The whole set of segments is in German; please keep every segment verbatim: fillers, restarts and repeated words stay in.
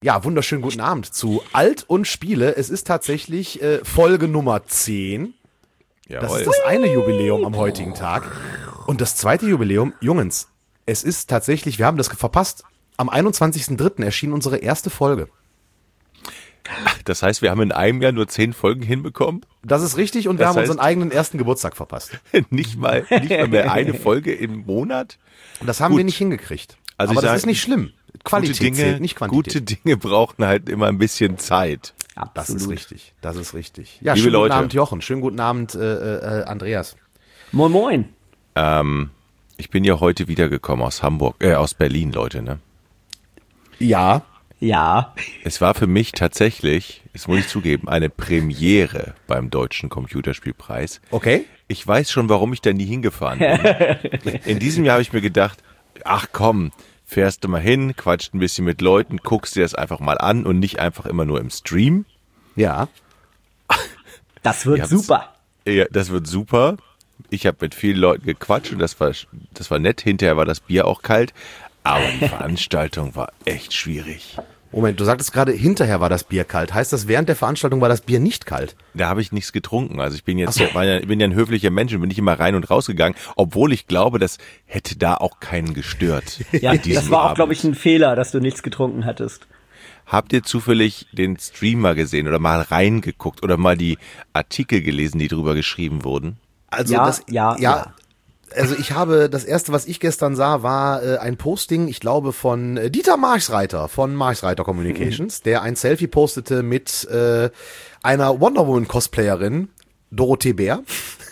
Ja, wunderschönen guten Abend zu Alt und Spiele. Es ist tatsächlich äh, Folge Nummer zehn. Jawohl. Das ist das eine Jubiläum am heutigen Tag. Und das zweite Jubiläum, Jungens, es ist tatsächlich, wir haben das verpasst, am einundzwanzigsten dritten erschien unsere erste Folge. Das heißt, wir haben in einem Jahr nur zehn Folgen hinbekommen? Das ist richtig und wir Das haben heißt- unseren eigenen ersten Geburtstag verpasst. nicht mal, nicht mal mehr eine Folge im Monat? Und das haben Gut. wir nicht hingekriegt. Also Aber ich das sag, ist nicht schlimm. Qualität Gute Dinge, zählt, nicht Quantität. gute Dinge brauchen halt immer ein bisschen Zeit. Das ist Absolut. richtig, das ist richtig. Ja, Liebe schönen Leute. guten Abend Jochen, schönen guten Abend äh, äh, Andreas. Moin Moin. Ähm, ich bin ja heute wiedergekommen aus Hamburg, äh, aus Berlin, Leute, ne? Ja, Ja. Es war für mich tatsächlich, das muss ich zugeben, eine Premiere beim Deutschen Computerspielpreis. okay. Ich weiß schon, warum ich da nie hingefahren bin. In diesem Jahr habe ich mir gedacht, ach komm, fährst du mal hin, quatscht ein bisschen mit Leuten, guckst dir das einfach mal an und nicht einfach immer nur im Stream. Ja. Das wird Ihr habt's- super. Ja, das wird super. Ich habe mit vielen Leuten gequatscht und das war, das war nett. Hinterher war das Bier auch kalt, aber die Veranstaltung war echt schwierig. Moment, du sagtest gerade, hinterher war das Bier kalt. Heißt das, während der Veranstaltung war das Bier nicht kalt? Da habe ich nichts getrunken. Also ich bin jetzt ja, war ja, bin ja ein höflicher Mensch und bin nicht immer rein und rausgegangen, obwohl ich glaube, das hätte da auch keinen gestört. Ja, an diesem das war auch, Abend. glaube ich, ein Fehler, dass du nichts getrunken hattest. Habt ihr zufällig den Streamer gesehen oder mal reingeguckt oder mal die Artikel gelesen, die drüber geschrieben wurden? Also Ja, das, ja, ja. Also ich habe, das erste, was ich gestern sah, war äh, ein Posting, ich glaube von äh, Dieter Marchsreiter von Marchsreiter Communications, der ein Selfie postete mit äh, einer Wonder Woman Cosplayerin, Dorothee Bär.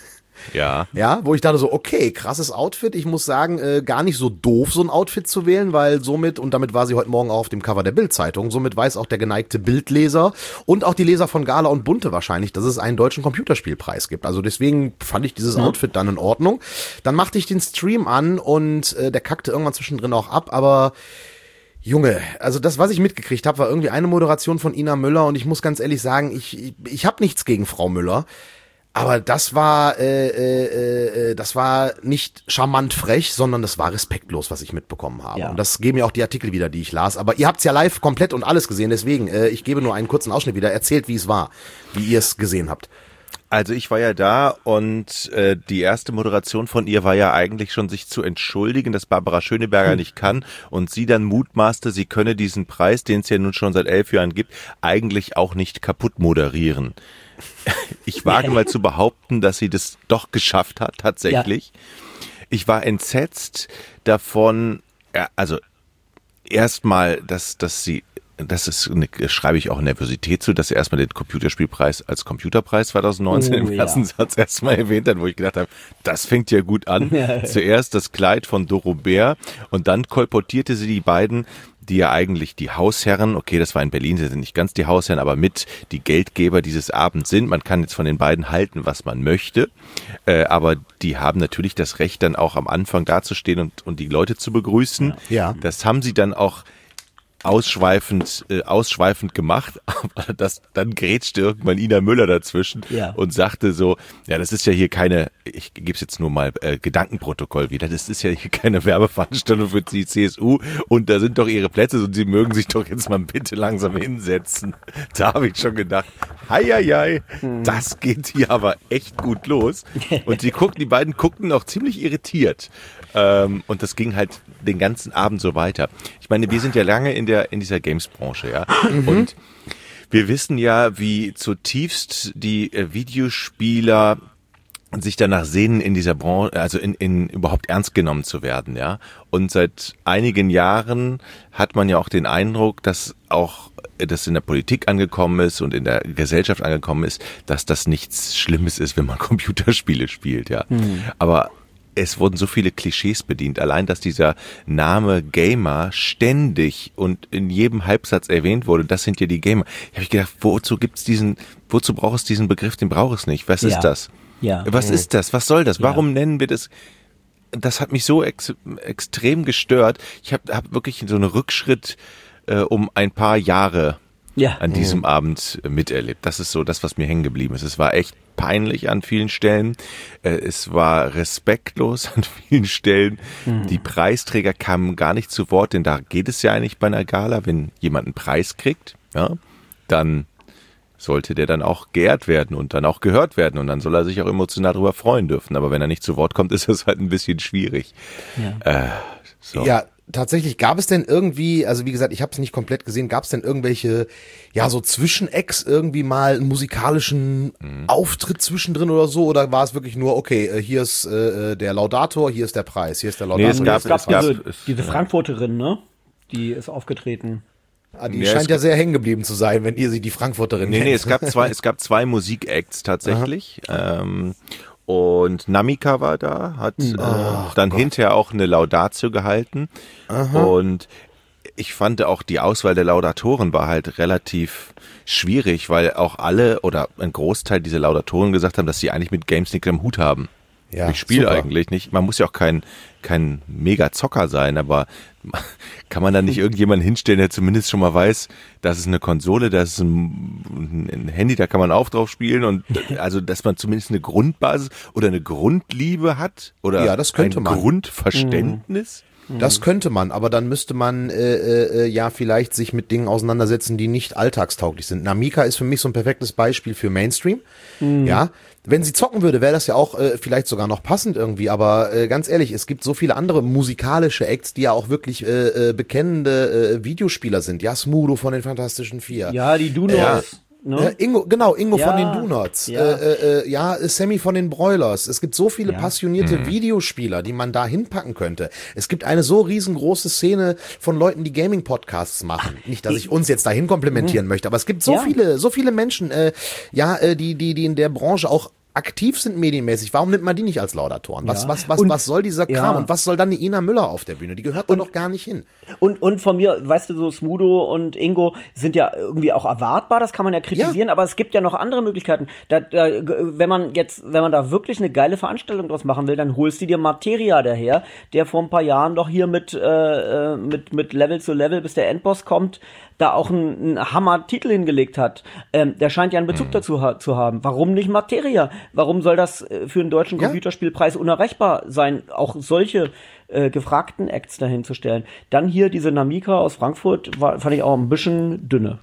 Ja. Ja, wo ich dachte so, okay, krasses Outfit. Ich muss sagen, äh, gar nicht so doof, so ein Outfit zu wählen, weil somit, und damit war sie heute Morgen auch auf dem Cover der Bild-Zeitung, somit weiß auch der geneigte Bildleser und auch die Leser von Gala und Bunte wahrscheinlich, dass es einen deutschen Computerspielpreis gibt. Also deswegen fand ich dieses Outfit dann in Ordnung. Dann machte ich den Stream an und äh, der kackte irgendwann zwischendrin auch ab, aber Junge, also das, was ich mitgekriegt habe, war irgendwie eine Moderation von Ina Müller und ich muss ganz ehrlich sagen, ich, ich, ich habe nichts gegen Frau Müller. Aber das war, äh, äh, äh, das war nicht charmant frech, sondern das war respektlos, was ich mitbekommen habe. Ja. Und das geben ja auch die Artikel wieder, die ich las. Aber ihr habt's ja live komplett und alles gesehen, deswegen, äh, ich gebe nur einen kurzen Ausschnitt wieder. Erzählt, wie es war, wie ihr es gesehen habt. Also ich war ja da und äh, die erste Moderation von ihr war ja eigentlich schon sich zu entschuldigen, dass Barbara Schöneberger nicht kann und sie dann mutmaßte, sie könne diesen Preis, den es ja nun schon seit elf Jahren gibt, eigentlich auch nicht kaputt moderieren. Ich wage mal zu behaupten, dass sie das doch geschafft hat, tatsächlich. Ich war entsetzt davon, ja, also erstmal, dass, dass sie, das ist, eine, schreibe ich auch Nervosität zu, dass sie erstmal den Computerspielpreis als Computerpreis zwanzig neunzehn Oh, im ja. ersten Satz erstmal erwähnt hat, wo ich gedacht habe, das fängt ja gut an. Zuerst das Kleid von Doro Bär und dann kolportierte sie die beiden, die ja eigentlich die Hausherren, okay, das war in Berlin, sie sind nicht ganz die Hausherren, aber mit die Geldgeber dieses Abends sind. Man kann jetzt von den beiden halten, was man möchte, äh, aber die haben natürlich das Recht, dann auch am Anfang dazustehen und, und die Leute zu begrüßen. Ja. Das haben sie dann auch ausschweifend, äh, ausschweifend gemacht, aber das, dann grätschte irgendwann Ina Müller dazwischen Ja. und sagte so, ja, das ist ja hier keine, ich gebe es jetzt nur mal äh, Gedankenprotokoll wieder, das ist ja hier keine Werbeveranstaltung für die C S U und da sind doch ihre Plätze und sie mögen sich doch jetzt mal bitte langsam hinsetzen. Da habe ich schon gedacht, hei, hei, hei, das geht hier aber echt gut los. Und die guckten, die beiden guckten auch ziemlich irritiert. Ähm, und das ging halt den ganzen Abend so weiter. Ich meine, wir sind ja lange in der in dieser Games-Branche, ja. Und wir wissen ja, wie zutiefst die äh, Videospieler sich danach sehnen, in dieser Branche, also in, in überhaupt ernst genommen zu werden, ja. Und seit einigen Jahren hat man ja auch den Eindruck, dass auch das in der Politik angekommen ist und in der Gesellschaft angekommen ist, dass das nichts Schlimmes ist, wenn man Computerspiele spielt, ja. Mhm. Aber es wurden so viele Klischees bedient. Allein, dass dieser Name Gamer ständig und in jedem Halbsatz erwähnt wurde, das sind ja die Gamer. Ich habe gedacht, wozu gibt's diesen, wozu braucht es diesen Begriff? Den braucht es nicht. Was Ja. ist das? Ja. Was Mhm. ist das? Was soll das? Ja. Warum nennen wir das? Das hat mich so ex extrem gestört. Ich habe hab wirklich so einen Rückschritt äh, um ein paar Jahre Ja. an diesem Abend miterlebt. Das ist so das, was mir hängen geblieben ist. Es war echt peinlich an vielen Stellen. Äh, es war respektlos an vielen Stellen. Mhm. Die Preisträger kamen gar nicht zu Wort, denn da geht es ja eigentlich bei einer Gala, wenn jemand einen Preis kriegt, ja, dann sollte der dann auch geehrt werden und dann auch gehört werden und dann soll er sich auch emotional darüber freuen dürfen. Aber wenn er nicht zu Wort kommt, ist das halt ein bisschen schwierig. Ja, äh, so. Ja, tatsächlich, gab es denn irgendwie, also wie gesagt, ich habe es nicht komplett gesehen, gab es denn irgendwelche, ja, so Zwischenacts irgendwie mal einen musikalischen mhm. Auftritt zwischendrin oder so? Oder war es wirklich nur, okay, hier ist äh, der Laudator, hier ist der Preis, hier ist der Laudator. Nee, es gab, es gab es gab, diese, es, diese ja. Frankfurterin, ne? Die ist aufgetreten. Ah, die ja, scheint ja sehr hängen geblieben zu sein, wenn ihr sie die Frankfurterin Nee, nennt. nee, es gab zwei, es gab zwei Musikacts tatsächlich. Ähm, und Namika war da, hat äh, dann Gott. hinterher auch eine Laudatio gehalten. Aha. Und ich fand auch die Auswahl der Laudatoren war halt relativ schwierig, weil auch alle oder ein Großteil dieser Laudatoren gesagt haben, dass sie eigentlich mit Games nichts am Hut haben. Ja, ich spiele super. eigentlich nicht. Man muss ja auch kein, kein Mega-Zocker sein, aber kann man da nicht irgendjemanden hinstellen, der zumindest schon mal weiß, das ist eine Konsole, das ist ein, ein Handy, da kann man auch drauf spielen und also, dass man zumindest eine Grundbasis oder eine Grundliebe hat oder Ja, das könnte ein man. Grundverständnis. Das könnte man, aber dann müsste man äh, äh, ja vielleicht sich mit Dingen auseinandersetzen, die nicht alltagstauglich sind. Namika ist für mich so ein perfektes Beispiel für Mainstream. Mhm. Ja, wenn sie zocken würde, wäre das ja auch äh, vielleicht sogar noch passend irgendwie. Aber äh, ganz ehrlich, es gibt so viele andere musikalische Acts, die ja auch wirklich äh, äh, bekennende äh, Videospieler sind. Ja, Smudo von den Fantastischen Vier. Ja, die Dunos. Ja. Ne? Ja, Ingo, genau, Ingo Ja, von den Donuts. ja. Äh, äh, ja, Sammy von den Broilers. Es gibt so viele Ja. passionierte Mhm. Videospieler, die man da hinpacken könnte. Es gibt eine so riesengroße Szene von Leuten, die Gaming-Podcasts machen. Nicht, dass ich uns jetzt dahin komplimentieren möchte, aber es gibt so Ja. viele, so viele Menschen, äh, ja, äh, die, die, die in der Branche auch aktiv sind medienmäßig. Warum nimmt man die nicht als Laudatoren? Was, Ja. was, was, Und- was soll dieser Kram? ja. Und was soll dann eine Ina Müller auf der Bühne? Die gehört da doch gar nicht hin. Und, und von mir, weißt du, so Smudo und Ingo sind ja irgendwie auch erwartbar, das kann man ja kritisieren, aber es gibt ja noch andere Möglichkeiten. Da, da, wenn man jetzt, wenn man da wirklich eine geile Veranstaltung draus machen will, dann holst du dir Materia daher, der vor ein paar Jahren doch hier mit, äh, mit, mit Level zu Level, bis der Endboss kommt, da auch einen, einen Hammer-Titel hingelegt hat. Ähm, der scheint ja einen Bezug dazu ha- zu haben. Warum nicht Materia? Warum soll das äh, für einen deutschen Ja. Computerspielpreis unerreichbar sein, auch solche äh, gefragten Acts dahin zu stellen? Dann hier diese Namika aus Frankfurt, war, fand ich auch ein bisschen dünne.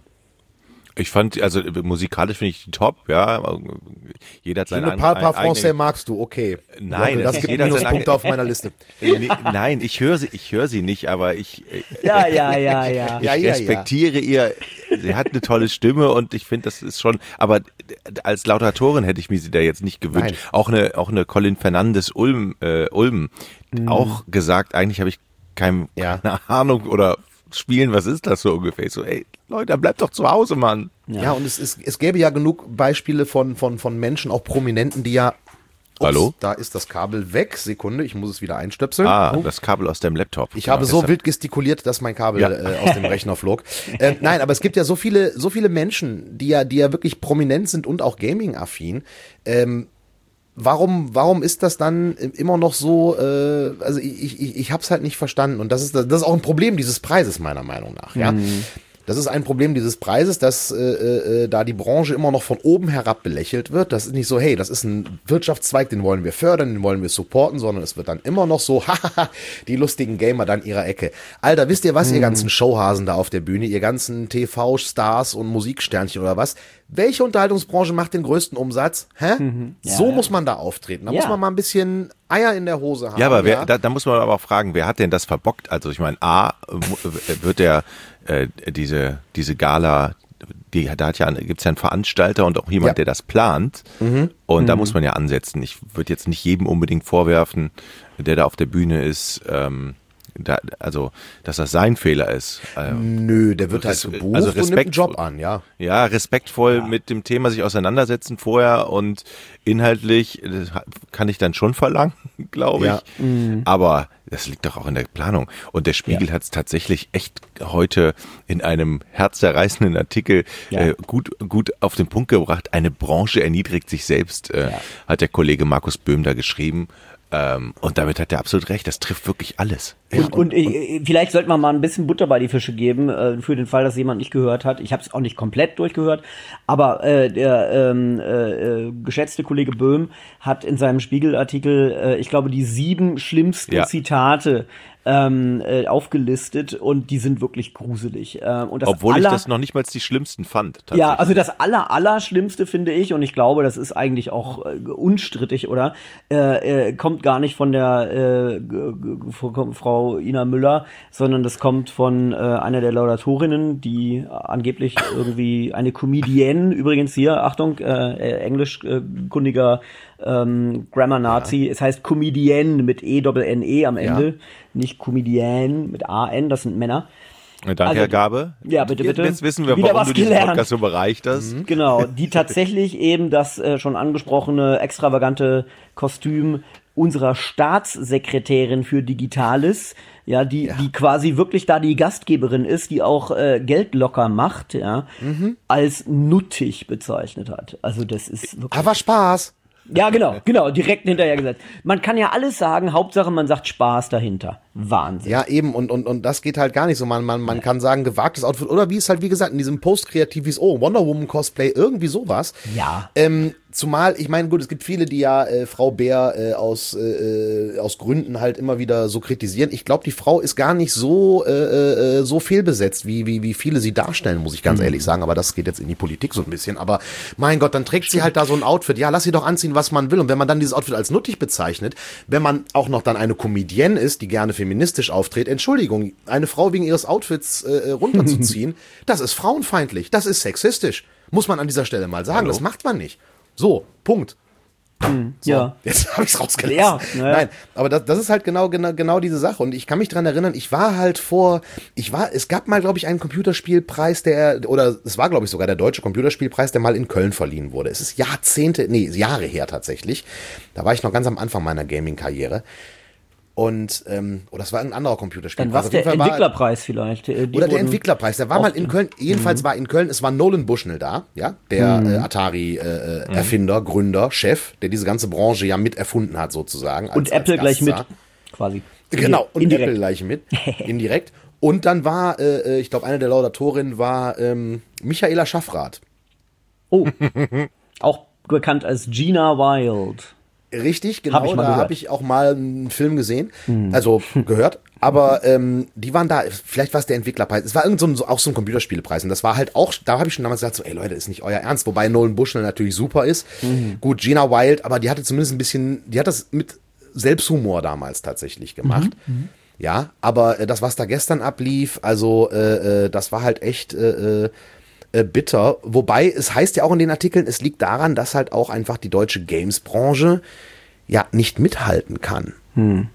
Ich fand, also musikalisch finde ich die top, ja. Jeder hat So seinen eine paar, paar eigenen- Français magst du, okay. Nein, das das- gibt jeder hat seinen Minuspunkte eigenen- auf meiner Liste. Nee, nein, ich höre sie, ich höre sie nicht, aber ich, äh, Ja, ja, ja, ja. ich Ja, ja, respektiere ihr. Sie hat eine tolle Stimme und ich finde, das ist schon. Aber als Laudatorin hätte ich mir sie da jetzt nicht gewünscht. Nein. Auch eine, auch eine Colin Fernandes Ulm, äh, Ulm, auch gesagt. Eigentlich habe ich kein, Ja. keine Ahnung oder spielen. Was ist das so ungefähr? Ich so, ey, Leute, bleibt doch zu Hause, Mann. Ja, und es, ist, es gäbe ja genug Beispiele von, von, von Menschen, auch Prominenten, die ja. Ups, Hallo? Da ist das Kabel weg. Sekunde, ich muss es wieder einstöpseln. Ah, Oh. das Kabel aus deinem Laptop. Ich habe so Gestern. wild gestikuliert, dass mein Kabel Ja. äh, aus dem Rechner flog. Äh, nein, aber es gibt ja so viele, so viele Menschen, die ja, die ja wirklich prominent sind und auch Gaming-affin. Ähm, warum, warum ist das dann immer noch so? Äh, also ich, ich, ich habe es halt nicht verstanden und das ist, das ist auch ein Problem dieses Preises meiner Meinung nach. Ja. Das ist ein Problem dieses Preises, dass äh, äh, da die Branche immer noch von oben herab belächelt wird. Das ist nicht so, hey, das ist ein Wirtschaftszweig, den wollen wir fördern, den wollen wir supporten, sondern es wird dann immer noch so, hahaha, die lustigen Gamer dann ihrer Ecke. Alter, wisst ihr was, ihr ganzen Showhasen da auf der Bühne, ihr ganzen T V-Stars und Musiksternchen oder was? Welche Unterhaltungsbranche macht den größten Umsatz? Hä? So Ja. muss man da auftreten. Da Ja. muss man mal ein bisschen Eier in der Hose haben. Ja, aber wer, da, da muss man aber auch fragen, wer hat denn das verbockt? Also ich meine, A, mu- wird der äh, diese diese Gala, die da hat ja gibt's ja einen Veranstalter und auch jemand, Ja. der das plant. Und da muss man ja ansetzen. Ich würde jetzt nicht jedem unbedingt vorwerfen, der da auf der Bühne ist, ähm, da, also dass das sein Fehler ist. Ähm, Nö, der wird halt Res- gebucht also und nimmt einen Respekt- Job an, ja. Ja, respektvoll mit dem Thema sich auseinandersetzen vorher und inhaltlich das kann ich dann schon verlangen, glaube ich. Ja. Aber das liegt doch auch in der Planung. Und der Spiegel hat es tatsächlich echt heute in einem herzzerreißenden Artikel Ja. äh, gut, gut auf den Punkt gebracht. Eine Branche erniedrigt sich selbst, äh, Ja. hat der Kollege Markus Böhm da geschrieben. Ähm, und damit hat er absolut recht, das trifft wirklich alles. Und, und, und äh, vielleicht sollte man mal ein bisschen Butter bei die Fische geben, äh, für den Fall, dass jemand nicht gehört hat. Ich habe es auch nicht komplett durchgehört, aber äh, der ähm, äh, geschätzte Kollege Böhm hat in seinem Spiegelartikel, äh, ich glaube, die sieben schlimmsten ja. Zitate ähm, äh, aufgelistet und die sind wirklich gruselig. Äh, und das Obwohl aller, ich das noch nicht mal die schlimmsten fand. Ja, also das aller, aller Schlimmste finde ich, und ich glaube, das ist eigentlich auch äh, unstrittig, oder? Äh, äh, kommt gar nicht von der äh, Frau Ina Müller, sondern das kommt von äh, einer der Laudatorinnen, die angeblich irgendwie eine Comedienne, übrigens hier, Achtung, äh, englischkundiger ähm, Grammar-Nazi, ja. Es heißt Comedienne mit E-Doppel-N-E am Ende, ja. Nicht Comedienne mit A-N, das sind Männer. Danke, also, Herr Gabe. Ja, bitte, bitte. Jetzt wissen wir, Wieder warum du diesen Podcast so bereicht hast. Mhm. Genau, die tatsächlich eben das äh, schon angesprochene extravagante Kostüm unserer Staatssekretärin für Digitales, ja, die ja. die quasi wirklich da die Gastgeberin ist, die auch äh, Geld locker macht, ja, mhm. als nuttig bezeichnet hat. Also das ist wirklich... Aber Spaß. Ja, genau, genau, direkt hinterher gesagt. Man kann ja alles sagen, Hauptsache man sagt Spaß dahinter. Wahnsinn. Ja, eben, und, und, und das geht halt gar nicht so. Man, man, man kann sagen, gewagtes Outfit, oder wie es halt, wie gesagt, in diesem Post-Kreativ, wie es, oh, Wonder Woman Cosplay, irgendwie sowas. Ja. Ähm, zumal, ich meine, gut, es gibt viele, die ja äh, Frau Bär äh, aus, äh, aus Gründen halt immer wieder so kritisieren. Ich glaube, die Frau ist gar nicht so, äh, äh, so fehlbesetzt, wie, wie, wie viele sie darstellen, muss ich ganz mhm. ehrlich sagen. Aber das geht jetzt in die Politik so ein bisschen. Aber mein Gott, dann trägt sie halt da so ein Outfit. Ja, lass sie doch anziehen, was man will. Und wenn man dann dieses Outfit als nuttig bezeichnet, wenn man auch noch dann eine Comedienne ist, die gerne feministisch auftritt, Entschuldigung, eine Frau wegen ihres Outfits äh, runterzuziehen, das ist frauenfeindlich, das ist sexistisch. Muss man an dieser Stelle mal sagen, Hallo? Das macht man nicht. So, Punkt. Hm, so, ja. Jetzt habe ich es rausgelassen. Ja, naja. Nein, aber das, das ist halt genau, genau, genau diese Sache. Und ich kann mich dran erinnern, ich war halt vor, ich war, es gab mal, glaube ich, einen Computerspielpreis, der, oder es war, glaube ich, sogar der deutsche Computerspielpreis, der mal in Köln verliehen wurde. Es ist Jahrzehnte, nee, Jahre her tatsächlich. Da war ich noch ganz am Anfang meiner Gaming-Karriere. Und, ähm, oder das war ein anderer Computerspiel. Dann war es der Entwicklerpreis vielleicht. Die oder der Entwicklerpreis, der war mal in Köln, jedenfalls mhm. war in Köln, es war Nolan Bushnell da, ja, der mhm. äh, Atari-Erfinder, äh, mhm. Gründer, Chef, der diese ganze Branche ja mit erfunden hat sozusagen. Als, und Apple als gleich mit, quasi. Genau, und indirekt. Apple gleich mit, indirekt. Und dann war, äh, ich glaube, eine der Laudatorinnen war ähm, Michaela Schaffrath. Oh, auch bekannt als Gina Wild. Richtig, genau, hab da habe ich auch mal einen Film gesehen, hm. also gehört, aber ähm, die waren da, vielleicht war es der Entwicklerpreis, es war irgend so ein, auch so ein Computerspielepreis und das war halt auch, da habe ich schon damals gesagt, so, ey Leute, ist nicht euer Ernst, wobei Nolan Bushnell natürlich super ist, mhm. gut, Gina Wild, aber die hatte zumindest ein bisschen, die hat das mit Selbsthumor damals tatsächlich gemacht, mhm. ja, aber äh, das, was da gestern ablief, also äh, äh, das war halt echt äh, äh, bitter, wobei es heißt ja auch in den Artikeln, es liegt daran, dass halt auch einfach die deutsche Games-Branche ja nicht mithalten kann. Hm.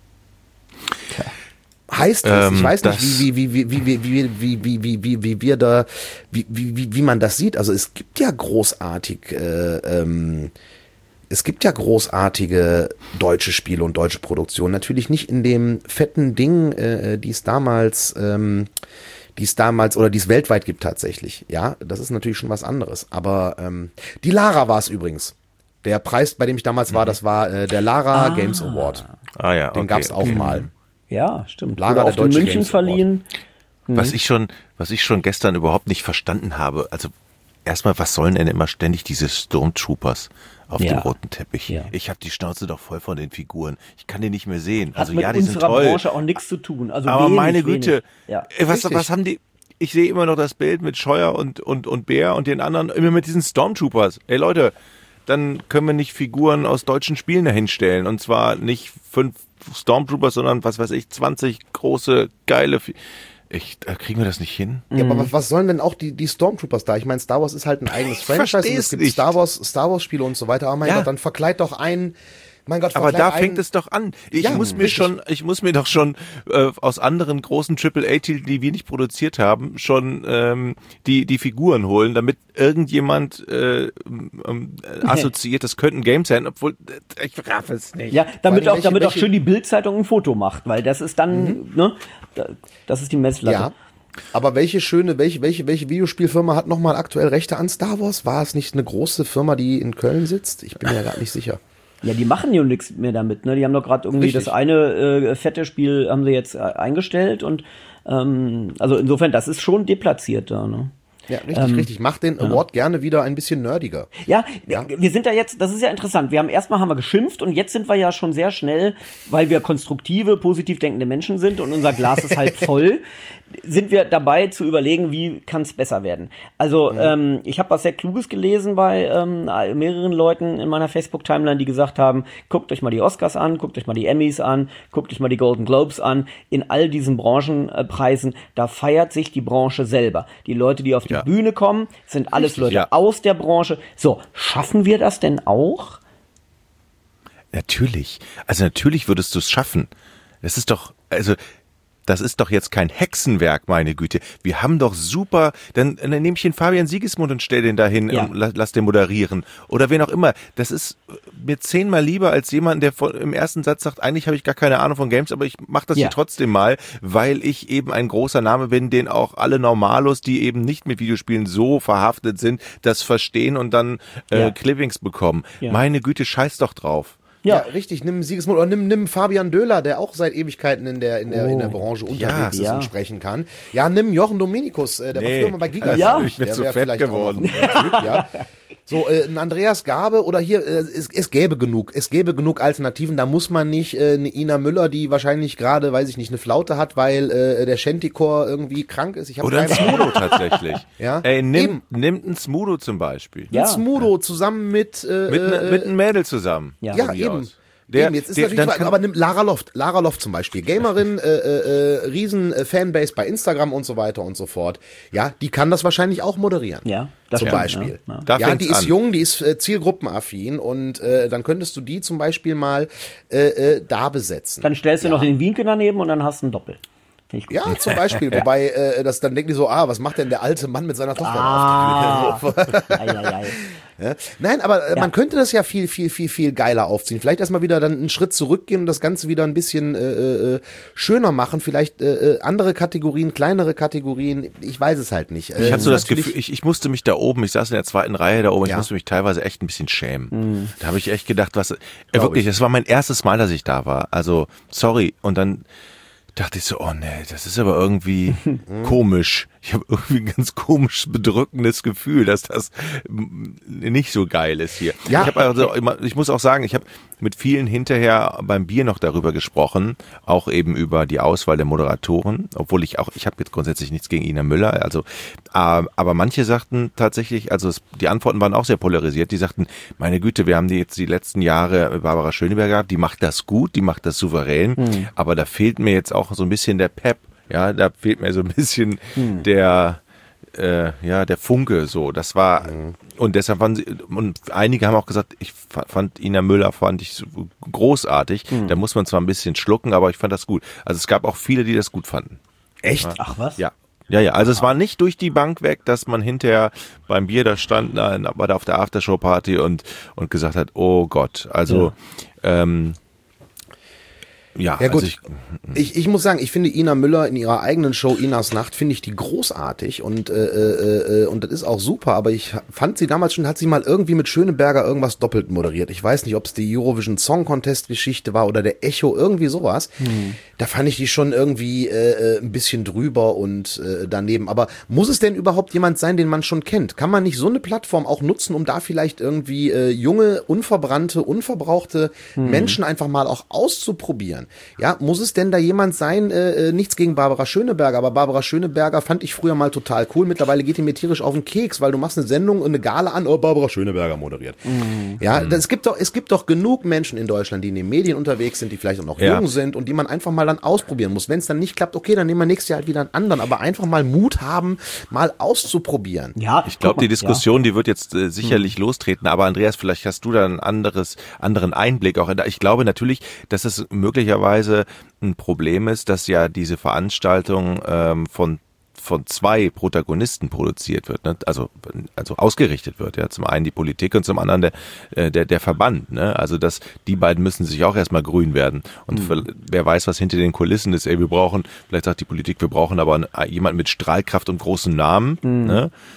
Heißt es, ähm, ich weiß nicht, wie, wie, wie, wie, wie, wie, wie, wie, wie, wie, wie wir da, wie, wie, wie man das sieht. Also es gibt ja großartig, äh, ähm, es gibt ja großartige deutsche Spiele und deutsche Produktionen. Natürlich nicht in dem fetten Ding, äh, die es damals, ähm, die es damals oder die es weltweit gibt tatsächlich. Ja, das ist natürlich schon was anderes. Aber ähm, die Lara war es übrigens. Der Preis, bei dem ich damals war, das war äh, der Lara ah. Games Award. Ah ja, den okay. gab's auch mhm. mal. Ja, stimmt. Lara, der Deutsche München Games verliehen. Mhm. Was ich schon, was ich schon gestern überhaupt nicht verstanden habe. Also erstmal, was sollen denn immer ständig diese Stormtroopers auf ja. dem roten Teppich? Ja. Ich habe die Schnauze doch voll von den Figuren. Ich kann die nicht mehr sehen. Hat also mit ja, die unserer sind toll. Branche auch nichts zu tun. Also aber wenig, meine Güte, ja. was, was haben die? Ich sehe immer noch das Bild mit Scheuer und und und Bär und den anderen immer mit diesen Stormtroopers. Ey Leute, dann können wir nicht Figuren aus deutschen Spielen dahinstellen. Und zwar nicht fünf Stormtroopers, sondern was weiß ich, zwanzig große, geile Fi- Ich, da kriegen wir das nicht hin. Ja, aber was, was sollen denn auch die, die Stormtroopers da? Ich meine, Star Wars ist halt ein eigenes Franchise und es gibt nicht. Star Wars, Star Wars Spiele und so weiter. Aber mein ja. Gott, dann verkleid doch einen, mein Gott, aber da einen, fängt es doch an. Ich ja, muss mir richtig. schon, ich muss mir doch schon äh, aus anderen großen Triple A Titeln, die wir nicht produziert haben, schon ähm, die die Figuren holen, damit irgendjemand äh, ähm, assoziiert, das könnten Games sein, obwohl äh, ich raff es nicht. Ja, damit auch, welche, damit welche, auch schön die Bild-Zeitung ein Foto macht, weil das ist dann, mhm. ne, das ist die Messlatte. Ja. Aber welche schöne, welche, welche, welche Videospielfirma hat nochmal aktuell Rechte an Star Wars? War es nicht eine große Firma, die in Köln sitzt? Ich bin mir ja gar nicht sicher. Ja, die machen ja nichts mehr damit, ne? Die haben doch gerade irgendwie Richtig. das eine äh, fette Spiel haben sie jetzt äh, eingestellt und ähm, also insofern, das ist schon deplatziert da, ne? Ja, richtig, richtig. Mach den Award gerne wieder ein bisschen nerdiger. Ja, Ja. wir sind da jetzt, das ist ja interessant. Wir haben erstmal haben wir geschimpft und jetzt sind wir ja schon sehr schnell, weil wir konstruktive, positiv denkende Menschen sind und unser Glas ist halt voll, sind wir dabei zu überlegen, wie kann es besser werden. Also Mhm. ähm, ich habe was sehr Kluges gelesen bei ähm, mehreren Leuten in meiner Facebook-Timeline, die gesagt haben, guckt euch mal die Oscars an, guckt euch mal die Emmys an, guckt euch mal die Golden Globes an. In all diesen Branchenpreisen, da feiert sich die Branche selber. Die Leute, die auf die Ja. Bühne kommen, sind alles Leute ja. aus der Branche. So, schaffen wir das denn auch? Natürlich. Also natürlich würdest du es schaffen. Es ist doch, also das ist doch jetzt kein Hexenwerk, meine Güte. Wir haben doch super, dann, dann nehme ich den Fabian Sigismund und stell den dahin Ja. und lass, lass den moderieren. Oder wen auch immer. Das ist mir zehnmal lieber als jemand, der von, im ersten Satz sagt, eigentlich habe ich gar keine Ahnung von Games, aber ich mache das Ja. hier trotzdem mal, weil ich eben ein großer Name bin, den auch alle Normalos, die eben nicht mit Videospielen so verhaftet sind, das verstehen und dann äh, Ja. Clippings bekommen. Ja. Meine Güte, scheiß doch drauf. Ja, Ja. richtig. Nimm Siegesmund oder nimm, nimm Fabian Döhler, der auch seit Ewigkeiten in der, in der, in der Oh. Branche unterwegs Ja. ist Ja. und sprechen kann. Ja, nimm Jochen Dominikus, äh, der war Nee. früher mal bei Giga. Ja. Ich bin Der zu wär fett vielleicht auch geworden. noch ein Typ, ja. So, äh, ein Andreas Gabe oder hier, äh, es, es gäbe genug, es gäbe genug Alternativen, da muss man nicht äh, eine Ina Müller, die wahrscheinlich gerade, weiß ich nicht, eine Flaute hat, weil äh, der Shantycore irgendwie krank ist. Ich hab Oder ein keine Ahnung. Smudo tatsächlich. Ja. Ey, nimm, Eben. nimmt ein Smudo zum Beispiel. Ja. Smudo zusammen mit, äh, Mit, ne, äh, mit einem Mädel zusammen. Ja. Ja, Von mir eben. aus. Der, eben, jetzt ist der, natürlich, dann kann, aber nimm Lara Loft, Lara Loft zum Beispiel, Gamerin, äh, äh, äh, riesen äh, Fanbase bei Instagram und so weiter und so fort. Ja, die kann das wahrscheinlich auch moderieren. Ja, das zum stimmt, Beispiel. ja, ja. Da Ja, fängt's die ist an. jung, die ist äh, zielgruppenaffin und äh, dann könntest du die zum Beispiel mal äh, äh, da besetzen. Dann stellst du noch den Wienke daneben und dann hast du ein Doppel. Finde ich gut. Ja, zum Beispiel. Wobei, äh, das, dann denken die so, ah, was macht denn der alte Mann mit seiner Tochter Ah. auf der Bühne? Ei, ei, ei. Ja? Nein, aber äh, man könnte das ja viel, viel, viel, viel geiler aufziehen. Vielleicht erstmal wieder dann einen Schritt zurückgehen und das Ganze wieder ein bisschen äh, äh, schöner machen. Vielleicht äh, äh, andere Kategorien, kleinere Kategorien. Ich weiß es halt nicht. ich Äh, hatte so das natürlich- Gefühl, ich, ich musste mich da oben, ich saß in der zweiten Reihe da oben, ich Ja. musste mich teilweise echt ein bisschen schämen. Da habe ich echt gedacht, was, äh, wirklich, ich. das war mein erstes Mal, dass ich da war. Also, sorry. Und dann dachte ich so, oh nee, das ist aber irgendwie komisch. Ich habe irgendwie ein ganz komisch bedrückendes Gefühl, dass das mm, nicht so geil ist hier. Ja. Ich habe also immer, ich muss auch sagen, ich habe mit vielen hinterher beim Bier noch darüber gesprochen, auch eben über die Auswahl der Moderatoren, obwohl ich auch, ich habe jetzt grundsätzlich nichts gegen Ina Müller, also, äh, aber manche sagten tatsächlich, also es, die Antworten waren auch sehr polarisiert, die sagten, meine Güte, wir haben die jetzt die letzten Jahre Barbara Schöneberger gehabt, die macht das gut, die macht das souverän, Hm. aber da fehlt mir jetzt auch so ein bisschen der Pep, ja, da fehlt mir so ein bisschen Hm. der, äh, ja, der Funke, so, das war, und deshalb fanden sie, und einige haben auch gesagt, ich fa- fand Ina Müller, fand ich so großartig, da muss man zwar ein bisschen schlucken, aber ich fand das gut. Also es gab auch viele, die das gut fanden. Echt? Ach was? Ja. Ja, ja, also es war nicht durch die Bank weg, dass man hinterher beim Bier da stand, na, war da auf der Aftershow-Party und, und gesagt hat, oh Gott, also, ähm, ja, Ja gut, also ich, ich, ich muss sagen, ich finde Ina Müller in ihrer eigenen Show Inas Nacht, finde ich die großartig und, äh, äh, äh, und das ist auch super, aber ich fand sie damals schon, hat sie mal irgendwie mit Schöneberger irgendwas doppelt moderiert. Ich weiß nicht, ob es die Eurovision Song Contest Geschichte war oder der Echo, irgendwie sowas. Da fand ich die schon irgendwie äh, äh, ein bisschen drüber und äh, daneben. Aber muss es denn überhaupt jemand sein, den man schon kennt? Kann man nicht so eine Plattform auch nutzen, um da vielleicht irgendwie äh, junge, unverbrannte, unverbrauchte Menschen einfach mal auch auszuprobieren? Ja, muss es denn da jemand sein, äh, nichts gegen Barbara Schöneberger, aber Barbara Schöneberger fand ich früher mal total cool. Mittlerweile geht die mir tierisch auf den Keks, weil du machst eine Sendung und eine Gala an, oh, Barbara Schöneberger moderiert. Ja, das, es gibt doch, es gibt doch genug Menschen in Deutschland, die in den Medien unterwegs sind, die vielleicht auch noch Ja. jung sind und die man einfach mal dann ausprobieren muss. Wenn es dann nicht klappt, okay, dann nehmen wir nächstes Jahr halt wieder einen anderen, aber einfach mal Mut haben, mal auszuprobieren. Ja, Ich glaube, guck die mal, Diskussion, die wird jetzt äh, sicherlich lostreten. Aber Andreas, vielleicht hast du da einen anderes, anderen Einblick auch. Ich glaube natürlich, dass es möglicherweise ein Problem ist, dass ja diese Veranstaltung ähm, von von zwei Protagonisten produziert wird, ne? also also ausgerichtet wird, ja, zum einen die Politik und zum anderen der äh, der der Verband, ne? Also dass die beiden müssen sich auch erstmal grün werden und für, wer weiß, was hinter den Kulissen ist. Ey, wir brauchen, vielleicht sagt die Politik, wir brauchen aber jemanden mit Strahlkraft und großen Namen, ne?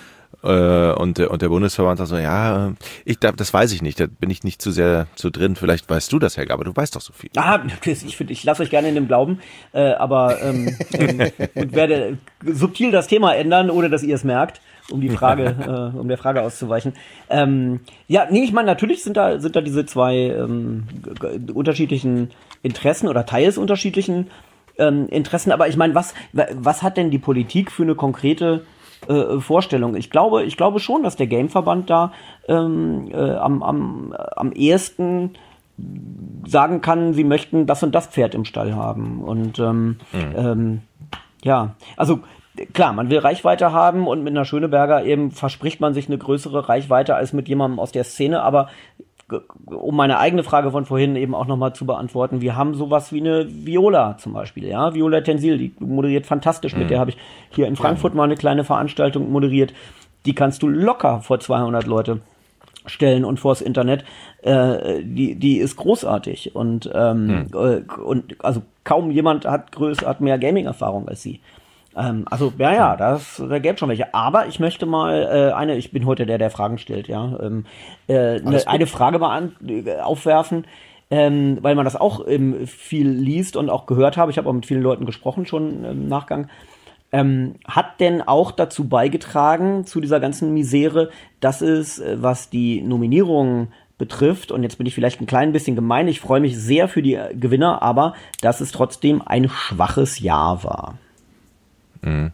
Äh, und, der, und der Bundesverband sagt so, ja, ich glaube, das weiß ich nicht, da bin ich nicht zu sehr zu drin, vielleicht weißt du das, Helga, aber du weißt doch so viel. Ah, ich finde, ich lasse euch gerne in dem Glauben, äh, aber ähm, ähm, und werde subtil das Thema ändern, ohne dass ihr es merkt, um die Frage, äh, um der Frage auszuweichen. Ähm, ja, nee, ich meine, natürlich sind da sind da diese zwei ähm, g- unterschiedlichen Interessen oder teils unterschiedlichen ähm, Interessen, aber ich meine, was was hat denn die Politik für eine konkrete äh, Vorstellung? Ich glaube, ich glaube schon, dass der Gameverband da ähm, äh, am am am ehesten sagen kann, sie möchten das und das Pferd im Stall haben. Und ähm, mhm. ähm, ja, also klar, man will Reichweite haben und mit einer Schöneberger eben verspricht man sich eine größere Reichweite als mit jemandem aus der Szene, aber um meine eigene Frage von vorhin eben auch nochmal zu beantworten, wir haben sowas wie eine Viola zum Beispiel, ja, Viola Tensil, die moderiert fantastisch, mhm. mit der habe ich hier in Frankfurt mal eine kleine Veranstaltung moderiert, die kannst du locker vor zweihundert Leute stellen und vors Internet, äh, die die ist großartig und ähm, hm. äh, und also kaum jemand hat größer hat mehr Gaming-Erfahrung als sie. Ähm, also ja ja, das da gäbe schon welche. Aber ich möchte mal äh, eine, ich bin heute der, der Fragen stellt, ja, ähm, äh, eine, eine Frage mal an, äh, aufwerfen, ähm, weil man das auch ähm, viel liest und auch gehört habe. Ich habe auch mit vielen Leuten gesprochen schon im Nachgang. Ähm, hat denn auch dazu beigetragen, zu dieser ganzen Misere, dass es, was die Nominierungen betrifft, und jetzt bin ich vielleicht ein klein bisschen gemein, ich freue mich sehr für die Gewinner, aber dass es trotzdem ein schwaches Jahr war. Mhm.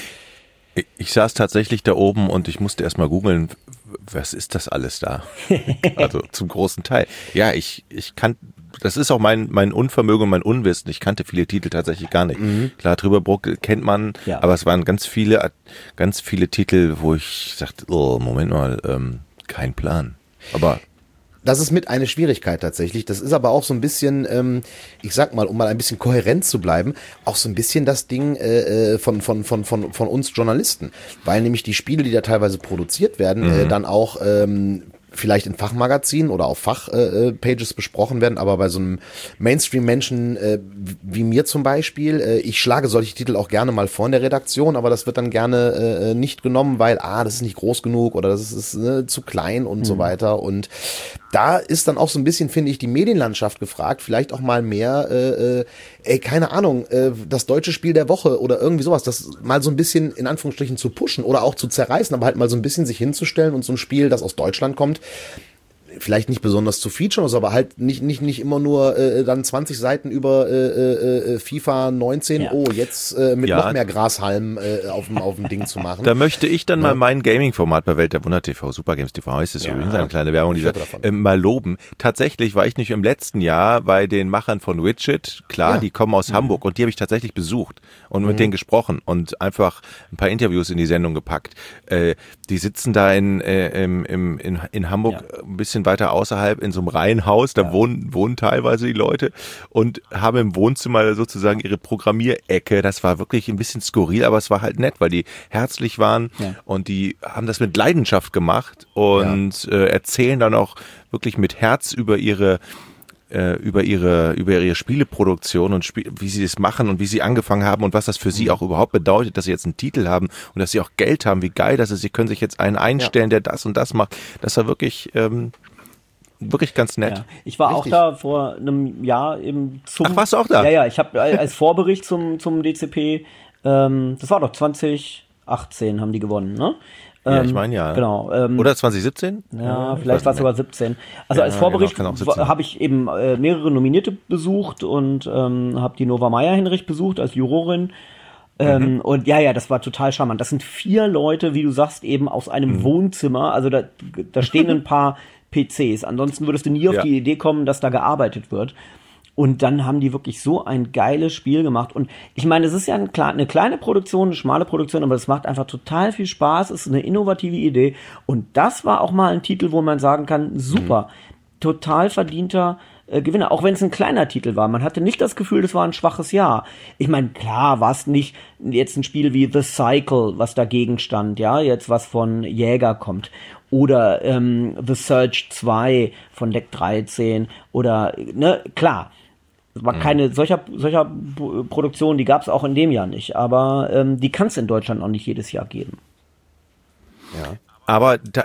Ich saß tatsächlich da oben und ich musste erst mal googeln, was ist das alles da? Also zum großen Teil. Ja, ich, ich kann, das ist auch mein, mein Unvermögen und mein Unwissen. Ich kannte viele Titel tatsächlich gar nicht. Mhm. Klar, Trüberbruck kennt man, ja. aber es waren ganz viele, ganz viele Titel, wo ich sagte, oh, Moment mal, ähm, kein Plan. Aber das ist mit eine Schwierigkeit tatsächlich. Das ist aber auch so ein bisschen, ähm, ich sag mal, um mal ein bisschen kohärent zu bleiben, auch so ein bisschen das Ding äh, von, von, von, von, von uns Journalisten. Weil nämlich die Spiele, die da teilweise produziert werden, mhm. äh, dann auch ähm, vielleicht in Fachmagazinen oder auf Fachpages äh, besprochen werden, aber bei so einem Mainstream-Menschen äh, wie mir zum Beispiel, äh, ich schlage solche Titel auch gerne mal vor in der Redaktion, aber das wird dann gerne äh, nicht genommen, weil, ah, das ist nicht groß genug oder das ist äh, zu klein und mhm. so weiter. Und da ist dann auch so ein bisschen, finde ich, die Medienlandschaft gefragt, vielleicht auch mal mehr, äh, äh, ey, keine Ahnung, äh, das deutsche Spiel der Woche oder irgendwie sowas, das mal so ein bisschen in Anführungsstrichen zu pushen oder auch zu zerreißen, aber halt mal so ein bisschen sich hinzustellen und so ein Spiel, das aus Deutschland kommt, vielleicht nicht besonders zu featuren, aber halt nicht nicht nicht immer nur äh, dann zwanzig Seiten über äh, äh, FIFA neunzehn, ja. oh, jetzt äh, mit ja. noch mehr Grashalm äh, auf dem auf dem Ding zu machen. Da möchte ich dann ja. mal mein Gaming-Format bei Welt der Wunder T V, Super Games T V heißt es ja. übrigens, eine kleine Werbung, dieser, äh, mal loben. Tatsächlich war ich nicht im letzten Jahr bei den Machern von Widget, klar, ja. die kommen aus mhm. Hamburg und die habe ich tatsächlich besucht und mhm. mit denen gesprochen und einfach ein paar Interviews in die Sendung gepackt. Äh, die sitzen da in, äh, im, im, in, in Hamburg ja. ein bisschen weiter außerhalb in so einem Reihenhaus, da ja. wohnen, wohnen teilweise die Leute und haben im Wohnzimmer sozusagen ihre Programmierecke. Das war wirklich ein bisschen skurril, aber es war halt nett, weil die herzlich waren ja. und die haben das mit Leidenschaft gemacht und ja. äh, erzählen dann auch wirklich mit Herz über ihre über ihre über ihre Spieleproduktion und Spiel, wie sie das machen und wie sie angefangen haben und was das für sie auch überhaupt bedeutet, dass sie jetzt einen Titel haben und dass sie auch Geld haben, wie geil das ist. Sie können sich jetzt einen einstellen, ja. der das und das macht. Das war wirklich ähm, wirklich ganz nett. Ja. Ich war Richtig. auch da vor einem Jahr eben zum... Ach, warst du auch da? Ja, ja, ich habe als Vorbericht zum zum D C P, ähm, das war doch zwanzig achtzehn haben die gewonnen, ne? Ja, ich meine ja. Genau. Ähm, Oder zwanzig siebzehn? Ja, ja vielleicht war es sogar siebzehn. Also ja, als Vorbericht genau, habe ich eben äh, mehrere Nominierte besucht und ähm, habe die Nova Meyer-Hinrich besucht als Jurorin. Ähm, mhm. Und ja, ja, das war total charmant. Das sind vier Leute, wie du sagst, eben aus einem mhm. Wohnzimmer. Also da, da stehen ein paar P Cs. Ansonsten würdest du nie auf ja. die Idee kommen, dass da gearbeitet wird. Und dann haben die wirklich so ein geiles Spiel gemacht. Und ich meine, es ist ja ein, eine kleine Produktion, eine schmale Produktion, aber es macht einfach total viel Spaß. Es ist eine innovative Idee. Und das war auch mal ein Titel, wo man sagen kann, super, mhm. total verdienter äh, Gewinner. Auch wenn es ein kleiner Titel war. Man hatte nicht das Gefühl, das war ein schwaches Jahr. Ich meine, klar war es nicht jetzt ein Spiel wie The Cycle, was dagegen stand, ja, jetzt was von Jäger kommt. Oder ähm, The Surge zwei von Deck dreizehn. Oder, ne, klar. Es war keine solcher, solcher Produktion, die gab es auch in dem Jahr nicht. Aber ähm, die kann es in Deutschland auch nicht jedes Jahr geben. Ja. aber da,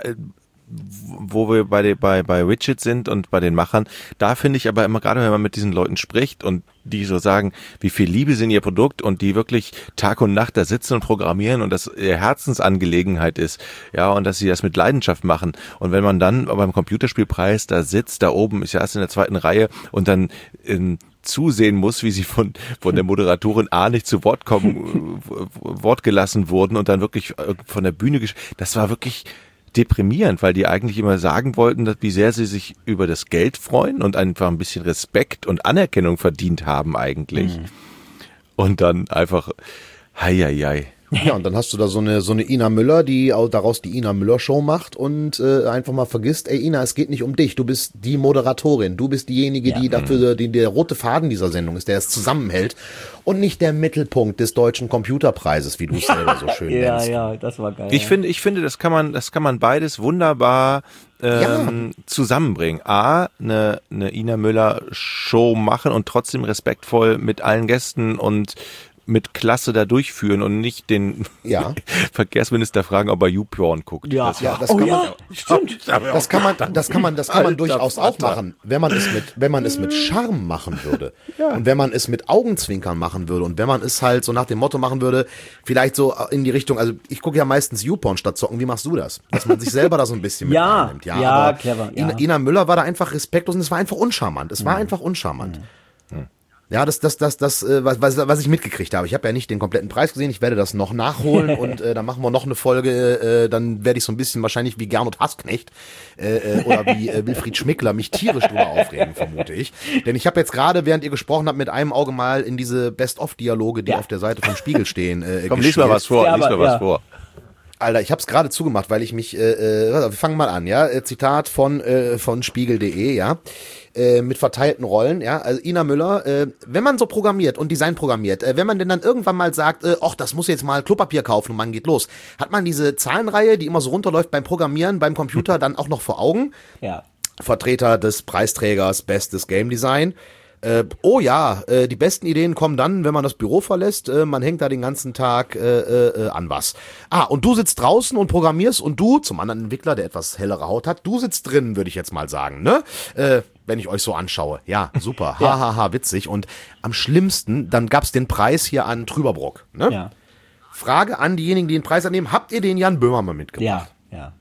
wo wir bei, bei, bei Widget sind und bei den Machern, da finde ich aber immer, gerade wenn man mit diesen Leuten spricht und die so sagen, wie viel Liebe sie in ihr Produkt und die wirklich Tag und Nacht da sitzen und programmieren und das ihre Herzensangelegenheit ist, ja, und dass sie das mit Leidenschaft machen. Und wenn man dann beim Computerspielpreis da sitzt, da oben, ich saß in der zweiten Reihe und dann in zusehen muss, wie sie von von der Moderatorin A nicht zu Wort kommen, Wort gelassen wurden und dann wirklich von der Bühne, gesch- das war wirklich deprimierend, weil die eigentlich immer sagen wollten, dass, wie sehr sie sich über das Geld freuen und einfach ein bisschen Respekt und Anerkennung verdient haben eigentlich. Mhm. Und dann einfach, hei, hei, hei. Ja, und dann hast du da so eine so eine Ina Müller, die daraus die Ina Müller Show macht und äh, einfach mal vergisst, ey Ina, es geht nicht um dich, du bist die Moderatorin, du bist diejenige, ja. die dafür die, der rote Faden dieser Sendung ist, der es zusammenhält und nicht der Mittelpunkt des deutschen Computerpreises, wie du es selber so schön ja, nennst. Ja, ja, das war geil. Ich ja. finde, ich finde, das kann man, das kann man beides wunderbar ähm, ja. zusammenbringen. A, eine, eine Ina Müller Show machen und trotzdem respektvoll mit allen Gästen und mit Klasse da durchführen und nicht den ja. Verkehrsminister fragen, ob er YouPorn guckt. Ja, das, ja, das oh, kann ja, man, stimmt. Das kann man, das kann man, das kann man Alter durchaus auch Vater. machen, wenn man es mit, wenn man es mit Charme machen würde ja. und wenn man es mit Augenzwinkern machen würde und wenn man es halt so nach dem Motto machen würde, vielleicht so in die Richtung, also ich gucke ja meistens YouPorn statt zocken. Wie machst du das? Dass man sich selber da so ein bisschen mit ja, reinnimmt. Ja, ja, aber clever. Ina, Ja. Ina Müller war da einfach respektlos und es war einfach uncharmant. Es war Mhm. einfach uncharmant. Mhm. Ja, das, das, das, das, äh, was, was, was ich mitgekriegt habe. Ich habe ja nicht den kompletten Preis gesehen. Ich werde das noch nachholen und äh, dann machen wir noch eine Folge. Äh, dann werde ich so ein bisschen wahrscheinlich wie Gernot Hassknecht äh, äh, oder wie äh, Wilfried Schmickler mich tierisch drüber aufregen, vermute ich. Denn ich habe jetzt gerade, während ihr gesprochen habt, mit einem Auge mal in diese Best-of-Dialoge, die Ja. auf der Seite vom Spiegel stehen, äh, Komm, lies mal was vor, Ja, lies mal aber, was ja. vor. Alter, ich hab's gerade zugemacht, weil ich mich, äh, äh, wir fangen mal an, ja, äh, Zitat von äh, von Spiegel punkt de, ja, äh, mit verteilten Rollen, ja, also Ina Müller, äh, wenn man so programmiert und Design programmiert, äh, wenn man denn dann irgendwann mal sagt, äh, ach, das muss jetzt mal Klopapier kaufen und man geht los, hat man diese Zahlenreihe, die immer so runterläuft beim Programmieren, beim Computer, dann auch noch vor Augen? Ja. Vertreter des Preisträgers Bestes Game Design. Äh, oh ja, äh, die besten Ideen kommen dann, wenn man das Büro verlässt. Äh, man hängt da den ganzen Tag äh, äh, an was. Ah, und du sitzt draußen und programmierst und du, zum anderen Entwickler, der etwas hellere Haut hat, du sitzt drin, würde ich jetzt mal sagen, ne? Äh, wenn ich euch so anschaue. Ja, super. Hahaha, ha, ha, witzig. Und am schlimmsten, dann gab's den Preis hier an Trüberbrock. Ne? Ja. Frage an diejenigen, die den Preis annehmen, habt ihr den Jan Böhmermann mitgebracht? Ja, ja.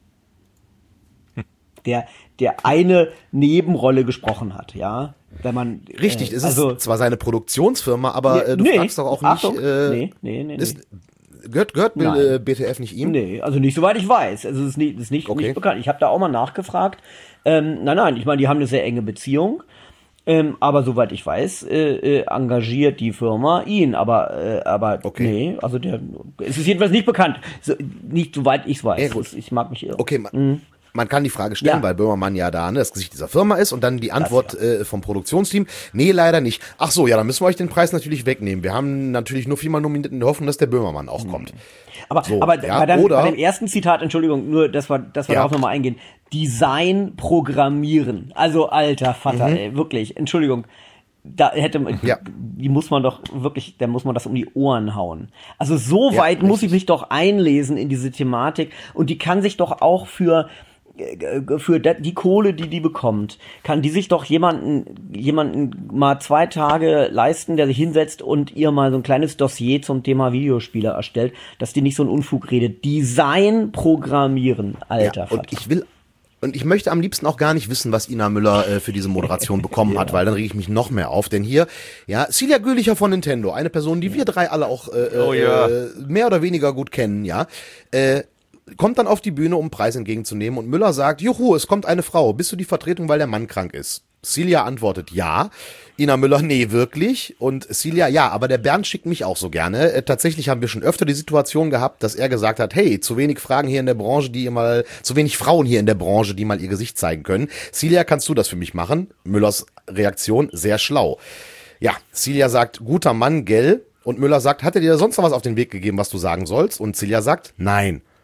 Der, der eine Nebenrolle gesprochen hat, ja. Wenn man, Richtig, äh, es also, ist zwar seine Produktionsfirma, aber äh, du nee, fragst doch auch Achtung, nicht, äh, nee, nee, nee, nee. ist, gehört, gehört Nein. äh, B T F nicht ihm? Nee, also nicht soweit ich weiß. Also es ist nicht, ist nicht, Okay. nicht bekannt. Ich habe da auch mal nachgefragt. Ähm, nein, nein, ich meine, die haben eine sehr enge Beziehung. Ähm, aber soweit ich weiß, äh, äh, engagiert die Firma ihn. Aber, äh, aber Okay. nee, also der, es ist jedenfalls nicht bekannt. So, nicht soweit ich es weiß. Ja, gut. Es- ich mag mich irren. Okay, man, man kann die Frage stellen, Ja. weil Böhmermann ja da ne, das Gesicht dieser Firma ist und dann die Antwort äh, vom Produktionsteam, nee, leider nicht. Ach so, ja, dann müssen wir euch den Preis natürlich wegnehmen. Wir haben natürlich nur viermal nominiert in der Hoffnung, dass der Böhmermann auch kommt. Aber, So, aber ja, bei, dem, oder- bei dem ersten Zitat, Entschuldigung, nur, dass wir, dass wir Ja. darauf nochmal eingehen. Design programmieren. Also, alter Vater, ey, wirklich, Entschuldigung. Da hätte man, Ja. die muss man doch wirklich, da muss man das um die Ohren hauen. Also so Ja, weit muss ich richtig. mich doch einlesen in diese Thematik und die kann sich doch auch für äh, für da- die Kohle, die die bekommt, kann die sich doch jemanden jemanden mal zwei Tage leisten, der sich hinsetzt und ihr mal so ein kleines Dossier zum Thema Videospiele erstellt, dass die nicht so einen Unfug redet. Design programmieren, alter Ja, Vater. und ich will und ich möchte am liebsten auch gar nicht wissen, was Ina Müller äh, für diese Moderation bekommen hat, weil dann rege ich mich noch mehr auf. Denn hier, ja, Celia Gülicher von Nintendo, eine Person, die wir drei alle auch äh, Oh ja. äh, mehr oder weniger gut kennen, ja, äh, kommt dann auf die Bühne, um einen Preis entgegenzunehmen und Müller sagt, juhu, es kommt eine Frau, bist du die Vertretung, weil der Mann krank ist? Celia antwortet, ja. Ina Müller, nee, wirklich. Und Celia, ja, aber der Bernd schickt mich auch so gerne. Äh, tatsächlich haben wir schon öfter die Situation gehabt, dass er gesagt hat, hey, zu wenig Fragen hier in der Branche, die ihr mal, zu wenig Frauen hier in der Branche, die mal ihr Gesicht zeigen können. Celia, kannst du das für mich machen? Müllers Reaktion, sehr schlau. Ja, Celia sagt, guter Mann, gell? Und Müller sagt, hat er dir sonst noch was auf den Weg gegeben, was du sagen sollst? Und Celia sagt, nein.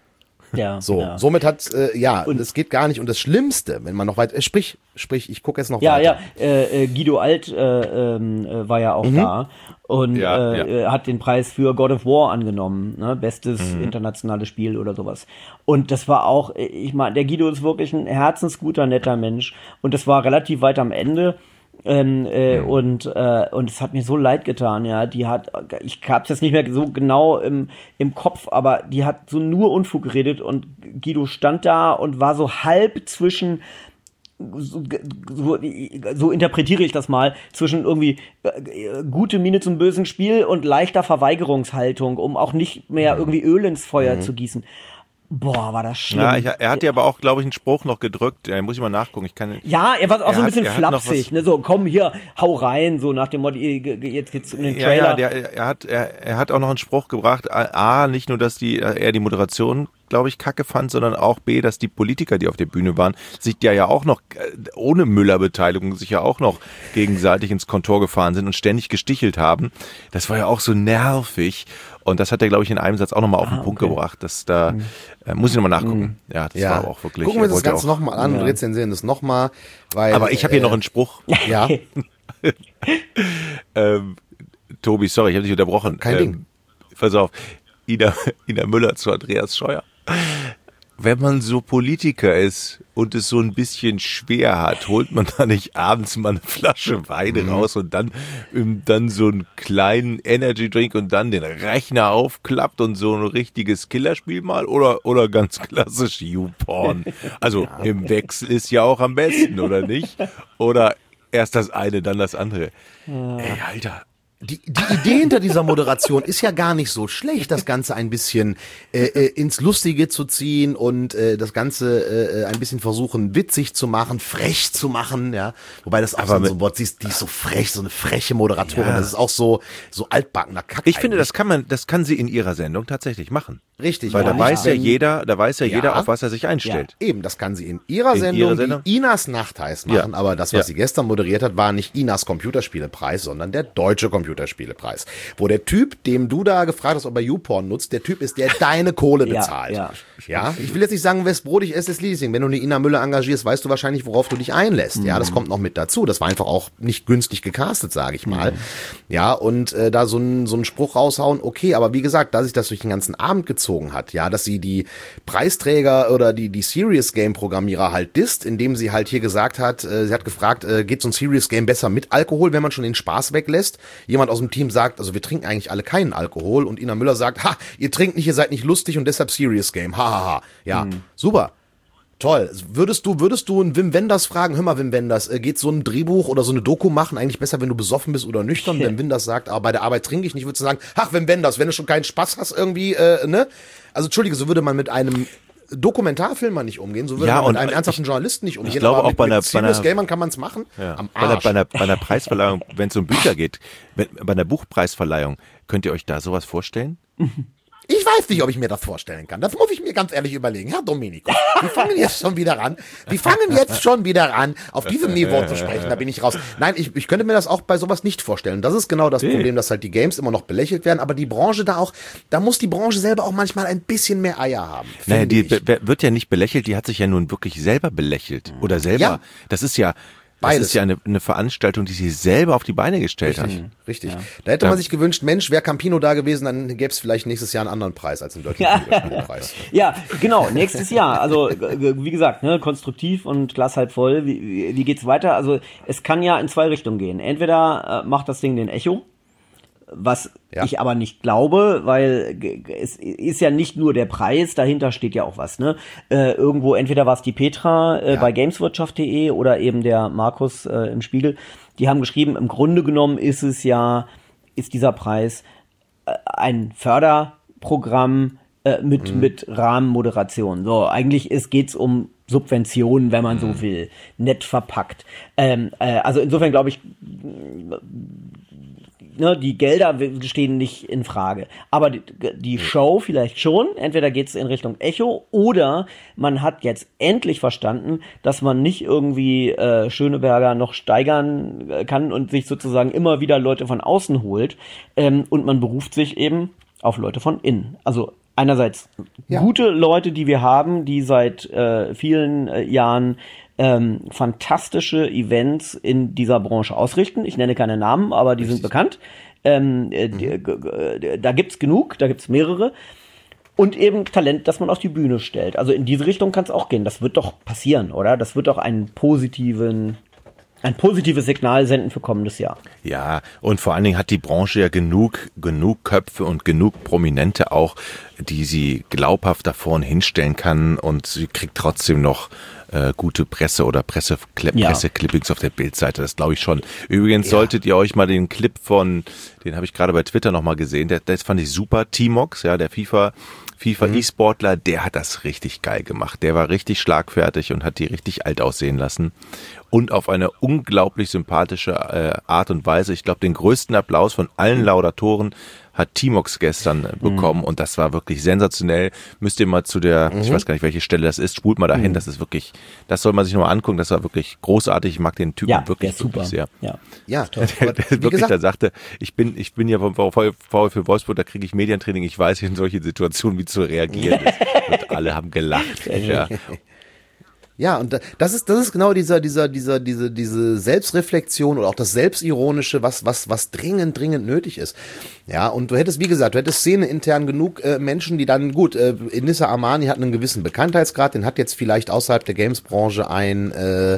Ja, So, ja. somit hat, äh, ja, und es geht gar nicht. Und das Schlimmste, wenn man noch weit, äh, sprich, sprich, ich gucke jetzt noch Ja, weiter. ja, äh, äh, Guido Alt äh, ähm, äh, war ja auch Mhm. da und Ja, äh, ja. hat den Preis für God of War angenommen, ne? Bestes Mhm. internationales Spiel oder sowas. Und das war auch, äh, ich meine, der Guido ist wirklich ein herzensguter, netter Mensch und das war relativ weit am Ende. Ähm, äh, Mhm. und äh, und es hat mir so leid getan, ja, die hat, ich hab's jetzt nicht mehr so genau im, im Kopf, aber die hat so nur Unfug geredet und Guido stand da und war so halb zwischen, so, so, so interpretiere ich das mal, zwischen irgendwie äh, gute Miene zum bösen Spiel und leichter Verweigerungshaltung, um auch nicht mehr irgendwie Öl ins Feuer Mhm. zu gießen. Boah, war das schlimm. Ja, ich, er hat ja aber auch, glaube ich, einen Spruch noch gedrückt. Da muss ich mal nachgucken. Ich kann. Ja, er war auch Er so ein hat- bisschen er hat noch flapsig, was- ne, so komm hier, hau rein, so nach dem Motto, jetzt geht's um den Ja, Trailer. ja, der, er hat, er, er hat auch noch einen Spruch gebracht. A, nicht nur, dass die, er die Moderation, glaube ich, kacke fand, sondern auch B, dass die Politiker, die auf der Bühne waren, sich ja ja auch noch, äh, ohne Müller-Beteiligung, sich ja auch noch gegenseitig ins Kontor gefahren sind und ständig gestichelt haben. Das war ja auch so nervig. Und das hat er, glaube ich, in einem Satz auch nochmal auf den Ah, Punkt okay. gebracht. Dass da, äh, muss ich nochmal nachgucken. Ja, das Ja, war auch wirklich. gucken wir er uns das wollte Ganze auch- nochmal an und Ja. rezensieren das nochmal, weil. Aber ich habe hier äh, noch einen Spruch. Ja, Ähm, Tobi, sorry, ich habe dich unterbrochen. Kein ähm, Ding. Pass auf, Ina, Ina Müller zu Andreas Scheuer. Wenn man so Politiker ist und es so ein bisschen schwer hat, holt man da nicht abends mal eine Flasche Wein Mhm. raus und dann, ähm, dann so einen kleinen Energy Drink und dann den Rechner aufklappt und so ein richtiges Killerspiel mal oder, oder ganz klassisch YouPorn. Also im Wechsel ist ja auch am besten, oder nicht? Oder erst das eine, dann das andere. Ey, Alter. Die, die Idee hinter dieser Moderation ist ja gar nicht so schlecht, das Ganze ein bisschen äh, äh, ins Lustige zu ziehen und äh, das Ganze äh, ein bisschen versuchen witzig zu machen, frech zu machen, ja. Wobei das auch Aber so, mit- so ein Wort, die ist, die ist so frech, so eine freche Moderatorin. Ja. Das ist auch so so altbackener Kack. Ich finde, eigentlich. das kann man, das kann sie in ihrer Sendung tatsächlich machen. richtig, Weil ja, da weiß ja wenn- jeder, da weiß ja, Ja. jeder, auf was er sich einstellt. Eben, das kann sie in ihrer In Sendung, ihrer Sendung? die Inas Nacht heißt, machen. Ja. Aber das, was Ja. sie gestern moderiert hat, war nicht Inas Computerspielepreis, sondern der Deutsche Computerspielepreis. Wo der Typ, dem du da gefragt hast, ob er YouPorn nutzt, der Typ ist, der deine Kohle Ja, bezahlt. ja. Ja, ich will jetzt nicht sagen, wes Brot ich esse, ist Leasing. Wenn du eine Ina Müller engagierst, weißt du wahrscheinlich, worauf du dich einlässt. Ja, Mhm. das kommt noch mit dazu. Das war einfach auch nicht günstig gecastet, sage ich mal. Mhm. Ja, und äh, da so einen so einen Spruch raushauen, okay, aber wie gesagt, da sich das durch den ganzen Abend gezogen hat, ja, dass sie die Preisträger oder die die Serious Game Programmierer halt disst, indem sie halt hier gesagt hat, äh, sie hat gefragt, äh, geht so ein Serious Game besser mit Alkohol, wenn man schon den Spaß weglässt? Jemand aus dem Team sagt, also wir trinken eigentlich alle keinen Alkohol und Ina Müller sagt, ha, ihr trinkt nicht, ihr seid nicht lustig und deshalb Serious Game. Ha ha ha. Ja, super. Toll. Würdest du, würdest du einen Wim Wenders fragen, hör mal Wim Wenders, äh, geht so ein Drehbuch oder so eine Doku machen eigentlich besser, wenn du besoffen bist oder nüchtern? Wenn Wenders sagt, aber bei der Arbeit trinke ich nicht, würdest du sagen, ach Wim Wenders, wenn du schon keinen Spaß hast irgendwie, äh, ne? Also entschuldige, so würde man mit einem Dokumentarfilmer nicht umgehen, so würde Ja, man und mit einem ernsthaften Journalisten nicht umgehen. glaube aber auch mit, bei einer- mit Serious bei einer- Gamern kann man es machen. Ja. Am Bei, einer, Arsch. bei, einer, bei einer Preisverleihung, wenn es um Bücher geht, wenn, bei einer Buchpreisverleihung, könnt ihr euch da sowas vorstellen? Ich weiß nicht, ob ich mir das vorstellen kann. Das muss ich mir ganz ehrlich überlegen. Herr Domenico, wir fangen jetzt schon wieder an. Wir fangen jetzt schon wieder an, auf diesem Niveau zu sprechen. Da bin ich raus. Nein, ich, ich könnte mir das auch bei sowas nicht vorstellen. Das ist genau das Problem, dass halt die Games immer noch belächelt werden. Aber die Branche da auch, da muss die Branche selber auch manchmal ein bisschen mehr Eier haben. Naja, finde die ich. be- be- wird ja nicht belächelt, die hat sich ja nun wirklich selber belächelt. Oder selber. Ja. Das ist ja, das Beides. ist ja eine, eine Veranstaltung, die sie selber auf die Beine gestellt Richtig, hat. richtig. Da hätte man sich gewünscht, Mensch, wäre Campino da gewesen, dann gäbe es vielleicht nächstes Jahr einen anderen Preis als den Deutschen Computerspielepreis. Ja, genau, nächstes Jahr. Also, g- wie gesagt, ne, konstruktiv und Glas halb voll. Wie, wie, wie geht's weiter? Also, es kann ja in zwei Richtungen gehen. Entweder äh, macht das Ding den Echo, was Ja. ich aber nicht glaube, weil g- g- es ist ja nicht nur der Preis, dahinter steht ja auch was, ne? Äh, irgendwo, entweder war es die Petra äh, Ja. bei gameswirtschaft punkt de oder eben der Markus äh, im Spiegel, die haben geschrieben, im Grunde genommen ist es ja, ist dieser Preis äh, ein Förderprogramm äh, mit, mit Rahmenmoderation. So, eigentlich ist, geht's um Subventionen, wenn man so will, nett verpackt. Ähm, äh, also insofern glaube ich, ne, die Gelder stehen nicht in Frage. Aber die, die Show vielleicht schon. Entweder geht's in Richtung Echo oder man hat jetzt endlich verstanden, dass man nicht irgendwie äh, Schöneberger noch steigern äh, kann und sich sozusagen immer wieder Leute von außen holt. Ähm, und man beruft sich eben auf Leute von innen. Also einerseits Ja. gute Leute, die wir haben, die seit äh, vielen äh, Jahren ähm, fantastische Events in dieser Branche ausrichten. Ich nenne keine Namen, aber die sind bekannt. Ähm, äh, die, äh, da gibt's genug, da gibt's mehrere. Und eben Talent, das man auf die Bühne stellt. Also in diese Richtung kann es auch gehen. Das wird doch passieren, oder? Das wird doch einen positiven, ein positives Signal senden für kommendes Jahr. Ja, und vor allen Dingen hat die Branche ja genug, genug Köpfe und genug Prominente auch, die sie glaubhaft da vorne hinstellen kann, und sie kriegt trotzdem noch äh, gute Presse oder Presse, Ja. Presseclippings auf der Bildseite, das glaube ich schon. Übrigens ja. solltet ihr euch mal den Clip von, den habe ich gerade bei Twitter nochmal gesehen, der, das fand ich super, T-Mox, ja, der FIFA FIFA mhm. E-Sportler, der hat das richtig geil gemacht. Der war richtig schlagfertig und hat die richtig alt aussehen lassen. Und auf eine unglaublich sympathische äh, Art und Weise. Ich glaube, den größten Applaus von allen Laudatoren hat T-Mox gestern äh, bekommen. Mhm. Und das war wirklich sensationell. Müsst ihr mal zu der, mhm. ich weiß gar nicht, welche Stelle das ist, spult mal dahin. Mhm. Das ist wirklich, das soll man sich nochmal angucken. Das war wirklich großartig. Ich mag den Typen ja, wirklich, super. wirklich sehr. Ja, ja. Der, der, der wirklich gesagt, da sagte, ich bin, ich bin ja vom VfL Wolfsburg, da kriege ich Medientraining. Ich weiß in solche Situationen, wie zu reagieren ist. Und alle haben gelacht. Ja. Ja, und das ist, das ist genau dieser, dieser, dieser, diese, diese Selbstreflexion oder auch das Selbstironische, was, was, was dringend, dringend nötig ist. Ja, und du hättest, wie gesagt, du hättest szeneintern genug äh, Menschen, die dann, gut, äh, Inissa Armani hat einen gewissen Bekanntheitsgrad, den hat jetzt vielleicht außerhalb der Games-Branche ein, äh,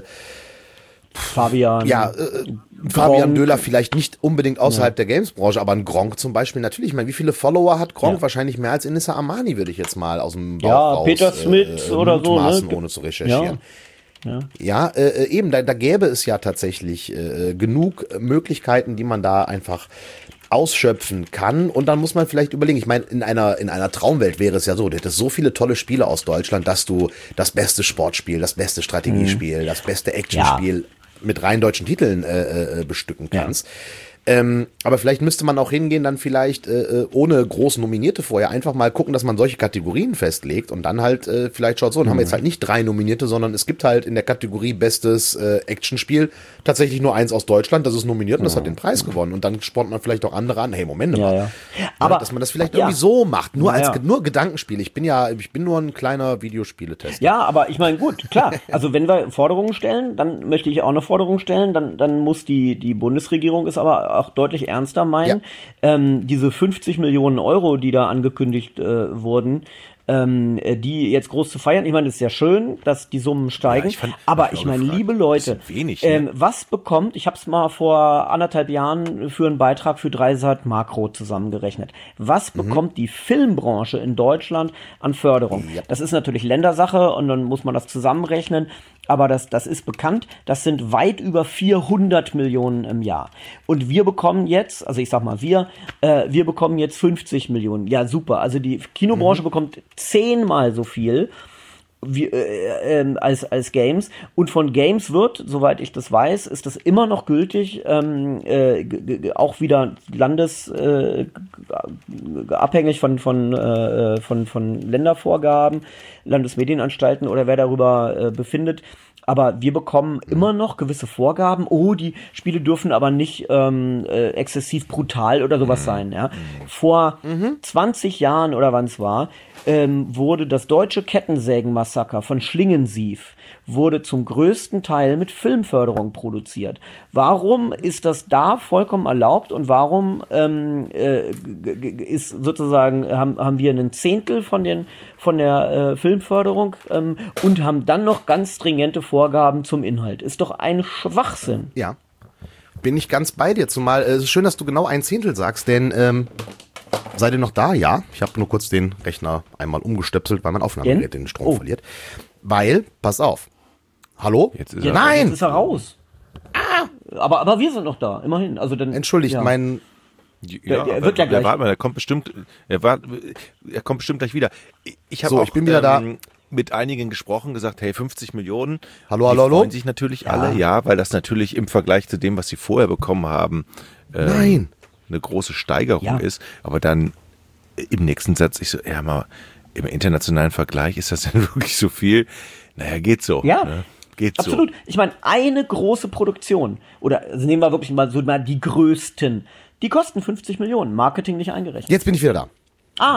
Fabian. Ja, äh, Fabian Döhler vielleicht nicht unbedingt außerhalb ja. der Games-Branche, aber ein Gronk zum Beispiel natürlich. Ich meine, wie viele Follower hat Gronk? Ja. Wahrscheinlich mehr als Inissa Armani, würde ich jetzt mal aus dem Bauch ja, raus Peter Smith äh, oder so, ne? ohne zu recherchieren. Ja, ja äh, eben, da, da gäbe es ja tatsächlich äh, genug Möglichkeiten, die man da einfach ausschöpfen kann, und dann muss man vielleicht überlegen, ich meine, in einer in einer Traumwelt wäre es ja so, du hättest so viele tolle Spiele aus Deutschland, dass du das beste Sportspiel, das beste Strategiespiel, mhm. das beste Actionspiel ja. mit rein deutschen Titeln äh, äh, bestücken kannst. Ja. Ähm, aber vielleicht müsste man auch hingehen, dann vielleicht äh, ohne groß Nominierte vorher einfach mal gucken, dass man solche Kategorien festlegt und dann halt äh, vielleicht schaut, so, dann mhm. haben wir jetzt halt nicht drei Nominierte, sondern es gibt halt in der Kategorie bestes äh, Actionspiel tatsächlich nur eins aus Deutschland, das ist nominiert und das hat den Preis gewonnen, und dann spornt man vielleicht auch andere an, hey, Moment mal, ja, ja. aber dass man das vielleicht ja. irgendwie so macht, nur ja, als ja. nur Gedankenspiel. Ich bin ja, ich bin nur ein kleiner Videospieletester. Ja, aber ich meine, gut, klar, also wenn wir Forderungen stellen, dann möchte ich auch eine Forderung stellen, dann dann muss die die Bundesregierung es aber auch deutlich ernster meinen. Ja. Ähm, diese fünfzig Millionen Euro, die da angekündigt äh, wurden, ähm, die jetzt groß zu feiern. Ich meine, es ist ja schön, dass die Summen steigen, ja, ich fand, aber ich meine, liebe Leute, wenig, ne? ähm, was bekommt, ich habe es mal vor anderthalb Jahren für einen Beitrag für Dreisat Makro zusammengerechnet, was mhm. bekommt die Filmbranche in Deutschland an Förderung? Ja. Das ist natürlich Ländersache und dann muss man das zusammenrechnen, aber das, das ist bekannt, das sind weit über vierhundert Millionen im Jahr. Und wir bekommen jetzt, also ich sag mal wir, äh, wir bekommen jetzt fünfzig Millionen. Ja, super, also die Kinobranche mhm. bekommt zehnmal so viel wie, äh, äh, als, als Games. Und von Games wird, soweit ich das weiß, ist das immer noch gültig, ähm, äh, g- g- auch wieder landes äh, g- abhängig von, von, äh, von, von Ländervorgaben, Landesmedienanstalten oder wer darüber äh, befindet. Aber wir bekommen immer noch gewisse Vorgaben. Oh, die Spiele dürfen aber nicht ähm, äh, exzessiv brutal oder sowas sein. Ja? Vor mhm. zwanzig Jahren oder wann es war, ähm, wurde das deutsche Kettensägenmassaker von Schlingensief wurde zum größten Teil mit Filmförderung produziert. Warum ist das da vollkommen erlaubt und warum ähm, äh, g- g- ist sozusagen haben, haben wir einen Zehntel von den von der äh, Filmförderung ähm, und haben dann noch ganz stringente Vorgaben zum Inhalt? Ist doch ein Schwachsinn. Ja, bin ich ganz bei dir. Zumal äh, es ist schön, dass du genau ein Zehntel sagst, denn ähm, seid ihr noch da? Ja, ich habe nur kurz den Rechner einmal umgestöpselt, weil mein Aufnahmegerät den Strom oh. verliert. Weil, pass auf. Hallo? Jetzt ist Ja, er Nein! Jetzt ist er raus. Ah. Aber, aber wir sind noch da, immerhin. Also dann, Entschuldigt, ja. mein... Ja, Der- der aber, wird ja gleich- der, warte mal, der kommt bestimmt, er, war, er kommt bestimmt gleich wieder. Ich habe So, auch ich bin wieder ähm, mit einigen gesprochen, gesagt, hey, fünfzig Millionen. Hallo, die hallo, hallo? freuen sich natürlich alle, ja, weil das natürlich im Vergleich zu dem, was sie vorher bekommen haben, ähm, Nein. eine große Steigerung Ja. ist. Aber dann im nächsten Satz, ich so, ja mal, im internationalen Vergleich ist das denn wirklich so viel? Naja, geht so. Ja. Ne? Geht Absolut. so. Ich meine, eine große Produktion, oder also nehmen wir wirklich mal so mal die größten, die kosten fünfzig Millionen, Marketing nicht eingerechnet. Jetzt bin ich wieder da. Ah,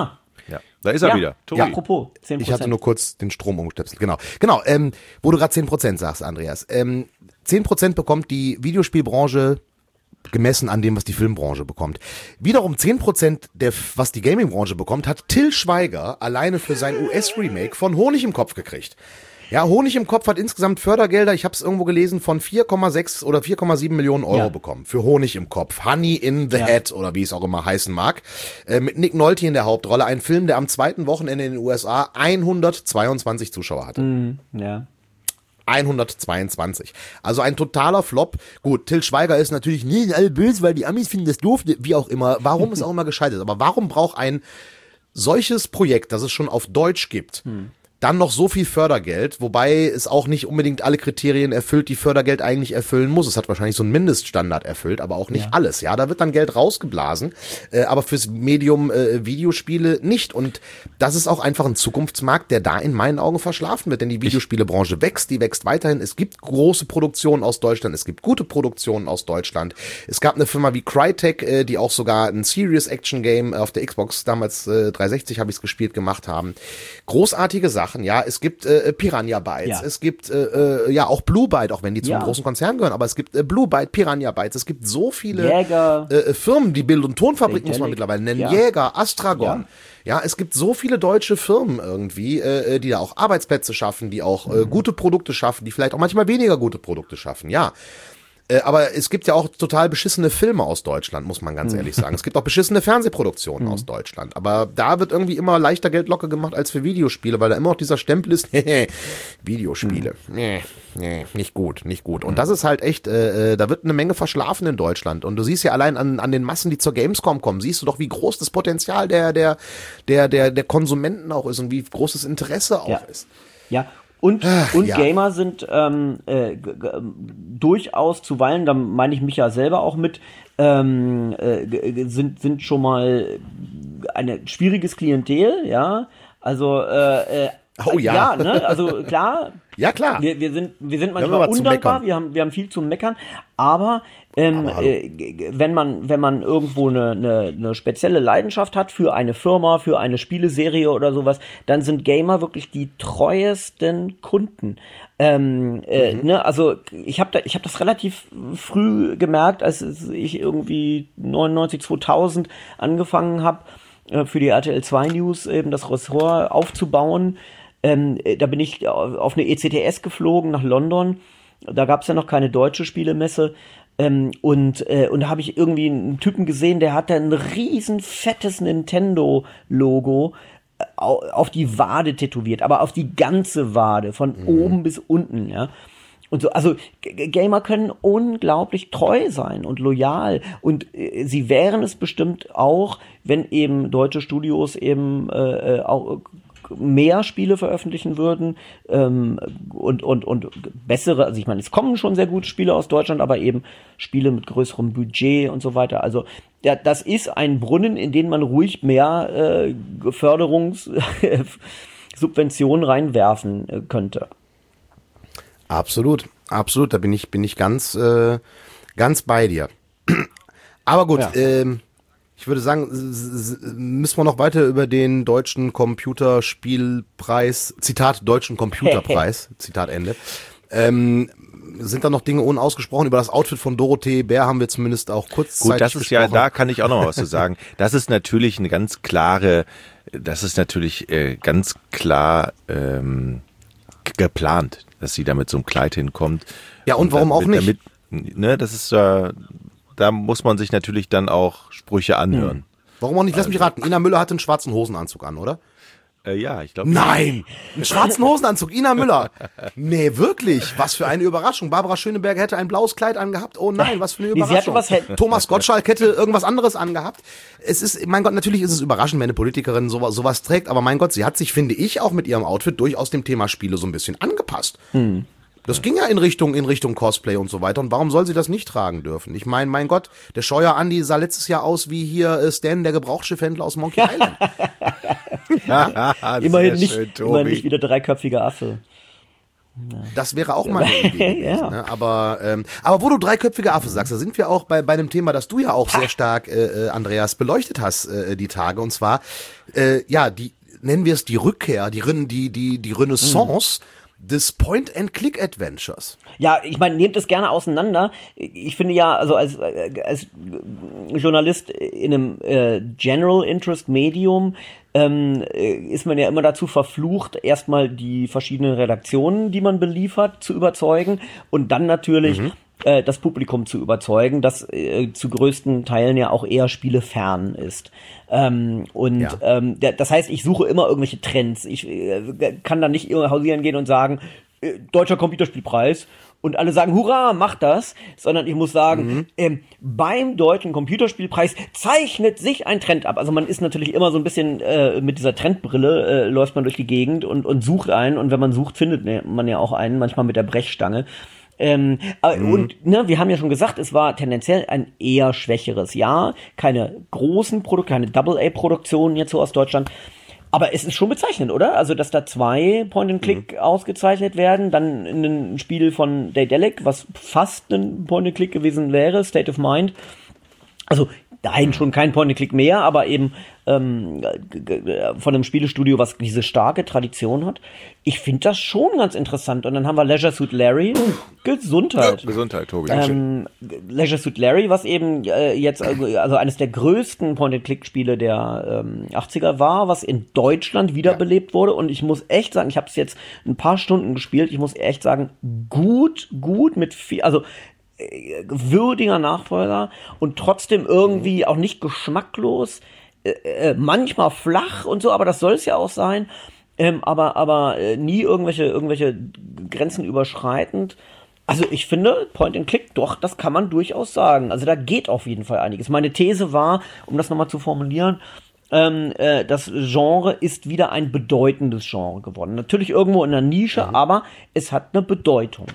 Ja, da ist er Ja. wieder. Tobi. Ja, apropos, zehn Prozent. Ich hatte nur kurz den Strom umgestöpselt, genau. Genau, ähm, wo du gerade zehn Prozent sagst, Andreas. Ähm, zehn Prozent bekommt die Videospielbranche gemessen an dem, was die Filmbranche bekommt. Wiederum zehn Prozent, der, was die Gamingbranche bekommt, hat Till Schweiger alleine für sein U S-Remake von Honig im Kopf gekriegt. Ja, Honig im Kopf hat insgesamt Fördergelder, ich habe es irgendwo gelesen, von vier Komma sechs oder vier Komma sieben Millionen Euro Ja. bekommen. Für Honig im Kopf. Honey in the Ja. Head oder wie es auch immer heißen mag. Äh, mit Nick Nolte in der Hauptrolle. Ein Film, der am zweiten Wochenende in den U S A hundertzweiundzwanzig Zuschauer hatte. Mhm, ja. hundertzweiundzwanzig. Also ein totaler Flop. Gut, Till Schweiger ist natürlich nie alle böse, weil die Amis finden das doof, wie auch immer. Warum ist auch immer gescheitert. Aber warum braucht ein solches Projekt, das es schon auf Deutsch gibt, hm. dann noch so viel Fördergeld, wobei es auch nicht unbedingt alle Kriterien erfüllt, die Fördergeld eigentlich erfüllen muss. Es hat wahrscheinlich so einen Mindeststandard erfüllt, aber auch nicht Ja. alles. Ja, da wird dann Geld rausgeblasen, äh, aber fürs Medium äh, Videospiele nicht. Und das ist auch einfach ein Zukunftsmarkt, der da in meinen Augen verschlafen wird, denn die Videospielebranche wächst, die wächst weiterhin. Es gibt große Produktionen aus Deutschland, es gibt gute Produktionen aus Deutschland. Es gab eine Firma wie Crytek, äh, die auch sogar ein Serious Action Game auf der Xbox, damals äh, dreihundertsechzig habe ich es gespielt, gemacht haben. Großartige Sachen. Ja, es gibt äh, Piranha Bytes, Ja. es gibt äh, äh, ja auch Blue Byte, auch wenn die zu Ja. einem großen Konzern gehören, aber es gibt äh, Blue Byte, Piranha Bytes, es gibt so viele Jäger. äh, Firmen, die Bild- und Tonfabrik muss man Daedalic. mittlerweile nennen, Ja. Jäger, Astragon. Ja. Ja, es gibt so viele deutsche Firmen irgendwie, äh, die da auch Arbeitsplätze schaffen, die auch äh, gute Produkte schaffen, die vielleicht auch manchmal weniger gute Produkte schaffen, ja. Äh, aber es gibt ja auch total beschissene Filme aus Deutschland, muss man ganz ehrlich sagen. Es gibt auch beschissene Fernsehproduktionen aus Deutschland. Aber da wird irgendwie immer leichter Geld locker gemacht als für Videospiele, weil da immer noch dieser Stempel ist, Videospiele, nee, nee, nicht gut, nicht gut. Und das ist halt echt, äh, äh, da wird eine Menge verschlafen in Deutschland. Und du siehst ja allein an, an den Massen, die zur Gamescom kommen, siehst du doch, wie groß das Potenzial der, der, der, der, der Konsumenten auch ist und wie groß das Interesse auch Ja. ist. Ja, und, Ach, und ja. Gamer sind ähm, äh, g- g- durchaus zuweilen, da meine ich mich ja selber auch mit, ähm, äh, g- g- sind, sind schon mal ein schwieriges Klientel, ja. Also, äh, äh, Oh ja. Ja, ne? Also klar, Ja, klar. wir, wir sind, wir sind haben manchmal aber zu undankbar, meckern. wir haben, wir haben viel zu meckern, aber, ähm, Aber hallo. äh, g- g- wenn man, wenn man irgendwo eine, eine, eine spezielle Leidenschaft hat für eine Firma, für eine Spieleserie oder sowas, dann sind Gamer wirklich die treuesten Kunden. Ähm, äh, Mhm. ne, also ich habe da, ich habe das relativ früh gemerkt, als ich irgendwie neunundneunzig, zweitausend angefangen habe, äh, für die R T L zwei News eben das Ressort aufzubauen. Ähm, äh, da bin ich auf eine E C T S geflogen nach London. Da gab es ja noch keine deutsche Spielemesse. Ähm, und, äh, und da habe ich irgendwie einen Typen gesehen, der hatte ein riesen fettes Nintendo-Logo äh, au- auf die Wade tätowiert, aber auf die ganze Wade, von oben bis unten, ja. Und so, also G- G- Gamer können unglaublich treu sein und loyal. Und äh, sie wären es bestimmt auch, wenn eben deutsche Studios eben äh, äh, auch mehr Spiele veröffentlichen würden ähm, und, und, und bessere, also ich meine, es kommen schon sehr gute Spiele aus Deutschland, aber eben Spiele mit größerem Budget und so weiter. Also ja, das ist ein Brunnen, in den man ruhig mehr äh, Förderungssubventionen reinwerfen äh, könnte. Absolut, absolut, da bin ich, bin ich ganz, äh, ganz bei dir. Aber gut, Ja. ähm, ich würde sagen, s- s- müssen wir noch weiter über den deutschen Computerspielpreis, Zitat, deutschen Computerpreis, Zitat Ende. Ähm, sind da noch Dinge unausgesprochen? Über das Outfit von Dorothee Bär haben wir zumindest auch kurzzeitig Gut, das ist ja, gesprochen. da kann ich auch noch was zu sagen. Das ist natürlich eine ganz klare, das ist natürlich äh, ganz klar ähm, g- geplant, dass sie da mit so einem Kleid hinkommt. Ja, und warum auch damit, nicht? Damit, ne, das ist, äh, da muss man sich natürlich dann auch Sprüche anhören. Warum auch nicht? Lass mich raten. Ina Müller hatte einen schwarzen Hosenanzug an, oder? Äh, ja, ich glaube. Nein! Einen schwarzen Hosenanzug, Ina Müller. Nee, wirklich. Was für eine Überraschung. Barbara Schöneberger hätte ein blaues Kleid angehabt. Oh nein, was für eine Nee, sie hatte Überraschung. was- Thomas Gottschalk hätte irgendwas anderes angehabt. Es ist, mein Gott, natürlich ist es überraschend, wenn eine Politikerin sowas, sowas trägt, aber mein Gott, sie hat sich, finde ich, auch mit ihrem Outfit durchaus dem Thema Spiele so ein bisschen angepasst. Das ging ja in Richtung, in Richtung Cosplay und so weiter. Und warum soll sie das nicht tragen dürfen? Ich meine, mein Gott, der Scheuer Andi sah letztes Jahr aus wie hier äh, Stan, der Gebrauchsschiffhändler aus Monkey Island. Ja, Immerhin sehr nicht, schön, immerhin Tobi. nicht wieder dreiköpfiger Affe. Das wäre auch mal eine Idee gewesen, ja. ne? Aber, ähm, aber wo du dreiköpfige Affe sagst, da sind wir auch bei, bei einem Thema, das du ja auch sehr stark, äh, Andreas, beleuchtet hast, äh, die Tage. Und zwar, äh, ja, die, nennen wir es die Rückkehr, die, die, die, die Renaissance mhm. des Point-and-Click-Adventures. Ja, ich meine, nehmt es gerne auseinander. Ich finde ja, also als, als Journalist in einem äh, General-Interest-Medium ähm, ist man ja immer dazu verflucht, erstmal die verschiedenen Redaktionen, die man beliefert, zu überzeugen und dann natürlich mhm. äh, das Publikum zu überzeugen, das äh, zu größten Teilen ja auch eher spielefern ist. Ähm, und ja. ähm, der, das heißt, ich suche immer irgendwelche Trends. Ich äh, kann da nicht hausieren gehen und sagen, äh, deutscher Computerspielpreis, und alle sagen, hurra, mach das, sondern ich muss sagen, mhm. ähm, beim deutschen Computerspielpreis zeichnet sich ein Trend ab. Also man ist natürlich immer so ein bisschen äh, mit dieser Trendbrille, äh, läuft man durch die Gegend und, und sucht einen, und wenn man sucht, findet man ja auch einen, manchmal mit der Brechstange. Ähm, mhm. Und ne, wir haben ja schon gesagt, es war tendenziell ein eher schwächeres Jahr, keine großen Produkte, keine Double-A-Produktionen jetzt so aus Deutschland. Aber es ist schon bezeichnend, oder? Also, dass da zwei Point-and-Click mhm. ausgezeichnet werden, dann ein Spiel von Daedalic, was fast ein Point-and-Click gewesen wäre, State of Mind. Also, nein, schon kein Point-and-Click mehr, aber eben ähm, von einem Spielestudio, was diese starke Tradition hat. Ich finde das schon ganz interessant. Und dann haben wir Leisure Suit Larry. Gesundheit. Ja, Gesundheit, Tobi. Ähm, Leisure Suit Larry, was eben äh, jetzt also, also eines der größten Point-and-Click-Spiele der ähm, achtziger war, was in Deutschland wiederbelebt wurde. Und ich muss echt sagen, ich habe es jetzt ein paar Stunden gespielt. Ich muss echt sagen, gut, gut mit viel, also äh, würdiger Nachfolger und trotzdem irgendwie auch nicht geschmacklos. Äh, manchmal flach und so, aber das soll es ja auch sein. Ähm, aber aber äh, nie irgendwelche irgendwelche Grenzen überschreitend. Also ich finde, Point and Click, doch, das kann man durchaus sagen. Also da geht auf jeden Fall einiges. Meine These war, um das nochmal zu formulieren, ähm, äh, das Genre ist wieder ein bedeutendes Genre geworden. Natürlich irgendwo in der Nische, mhm. aber es hat eine Bedeutung.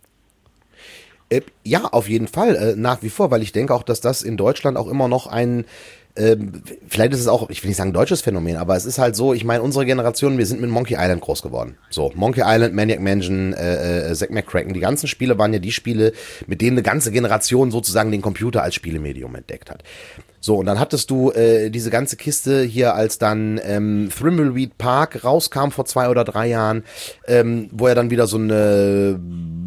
Äh, ja, auf jeden Fall, äh, nach wie vor, weil ich denke auch, dass das in Deutschland auch immer noch ein Ähm, vielleicht ist es auch, ich will nicht sagen deutsches Phänomen, aber es ist halt so, ich meine, unsere Generation, wir sind mit Monkey Island groß geworden. So, Monkey Island, Maniac Mansion, äh, äh, Zack McCracken, die ganzen Spiele waren ja die Spiele, mit denen eine ganze Generation sozusagen den Computer als Spielemedium entdeckt hat. So, und dann hattest du äh, diese ganze Kiste hier, als dann ähm, Thimbleweed Park rauskam vor zwei oder drei Jahren, ähm, wo er dann wieder so eine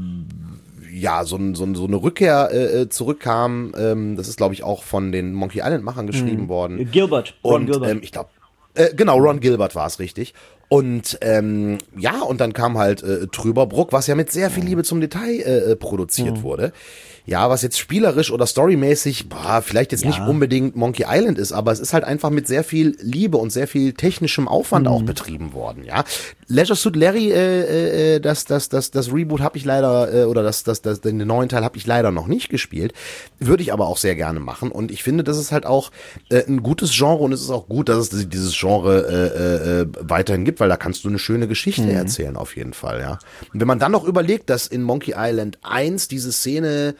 ja, so, so, so eine Rückkehr äh, zurückkam. Ähm, das ist, glaube ich, auch von den Monkey Island-Machern geschrieben mhm. worden. Gilbert, Ron und, Gilbert. Ähm, ich glaube, äh, genau, Ron Gilbert war es richtig. Und ähm, ja, und dann kam halt äh, Trüberbruck, was ja mit sehr viel Liebe zum Detail äh, produziert mhm. wurde. Ja, was jetzt spielerisch oder storymäßig, boah, vielleicht jetzt ja. nicht unbedingt Monkey Island ist, aber es ist halt einfach mit sehr viel Liebe und sehr viel technischem Aufwand mhm. auch betrieben worden, ja. Leisure Suit Larry, äh, äh, das, das, das, das Reboot habe ich leider, äh, oder das, das, das, den neuen Teil habe ich leider noch nicht gespielt, würde ich aber auch sehr gerne machen, und ich finde, das ist halt auch äh, ein gutes Genre, und es ist auch gut, dass es dieses Genre äh, äh, weiterhin gibt, weil da kannst du eine schöne Geschichte mhm. erzählen, auf jeden Fall, ja. Und wenn man dann noch überlegt, dass in Monkey Island eins diese Szene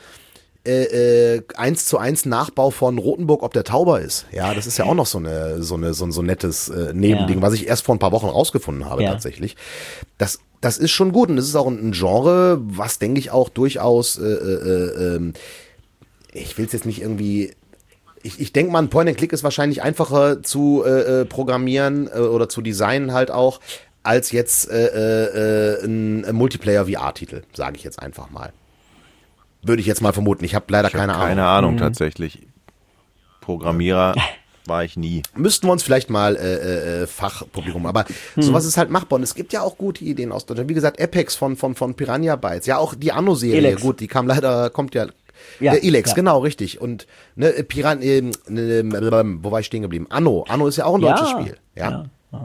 Äh, äh, eins zu eins Nachbau von Rothenburg ob der Tauber ist. Ja, das ist ja auch noch so eine so eine so ein so nettes äh, Nebending, ja. was ich erst vor ein paar Wochen rausgefunden habe ja. tatsächlich. Das das ist schon gut, und es ist auch ein Genre, was denke ich auch durchaus äh, äh, äh, ich will es jetzt nicht irgendwie Ich, ich denke mal, ein Point-and-Click ist wahrscheinlich einfacher zu äh, programmieren äh, oder zu designen halt auch, als jetzt äh, äh, ein, ein Multiplayer-V R-Titel, sage ich jetzt einfach mal. Würde ich jetzt mal vermuten. Ich habe leider ich keine hab keine Ahnung. Ahnung, mhm. tatsächlich. Programmierer war ich nie. Müssten wir uns vielleicht mal äh, äh, Fachpublikum, aber hm. sowas ist halt machbar. Und es gibt ja auch gute Ideen aus Deutschland. Wie gesagt, Apex von von von Piranha Bytes. Ja, auch die Anno-Serie. Gut, die kam leider, kommt ja Ja, äh, Elex, ja. genau, richtig. Und ne, Piran, äh, äh, wo war ich stehen geblieben? Anno. Anno ist ja auch ein deutsches ja. Spiel. Ja. ja. ja.